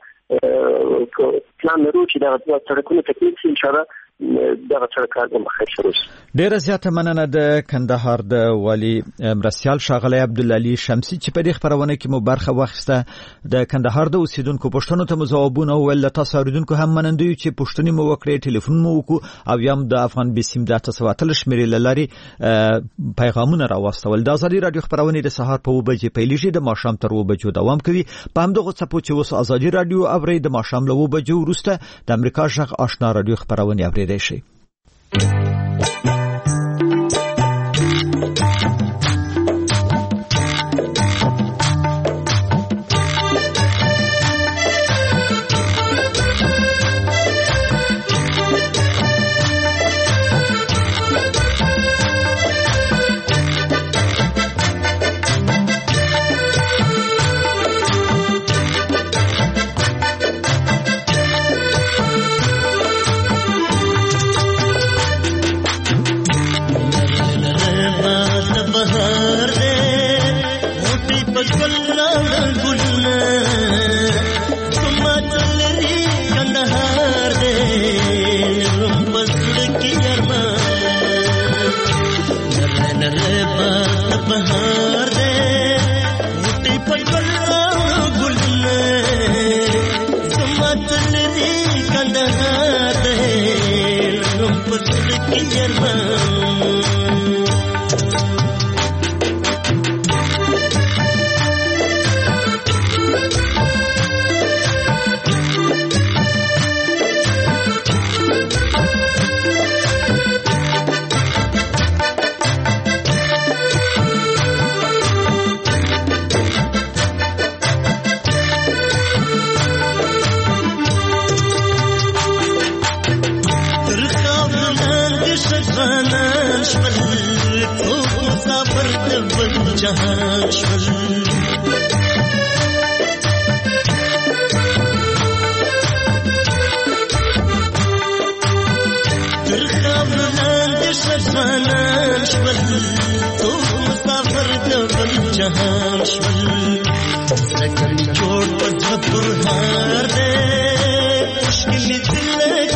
S5: پلان لرو چې دغه دوه سړکونه تکمیل شي، انشاءالله دغه سړک کار به مخکې شروع شي.
S1: ډېره زیاته مننه د کندهار د والي مرستیال ښاغلی عبدالعلي شمسي چې په دې خپرونه کې مو برخه واخیسته. د کندهار د اوسیدونکو پوښتنو ته مو ځوابونه وویل. له تاسو اورېدونکو هم مننه یو چې پوښتنې مو وکړې، ټلیفون مو وکړو او یا هم د افغان بیسیم د اته سوه اتلس شمېرې له لارې پیغامونه راواستول. د ازادي راډیو خپرونې د سهار په اوه بجې پیلېږي، د ماښام تر اوه بجو دوام کوي. په همدغو څپو چې اوس ازادي راډیو اورئ، د ماښام له اوه بجو وروسته د امریکا غږ آشنا راډیو خپرونې اورېدی شئ.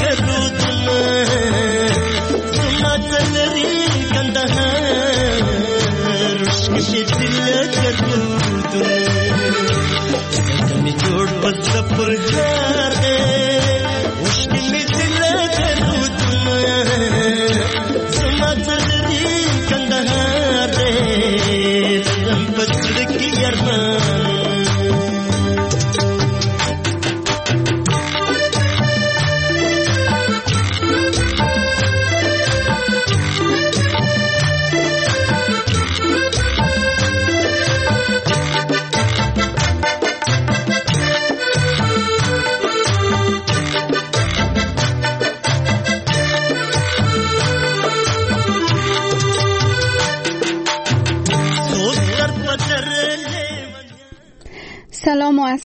S9: Kandahar پر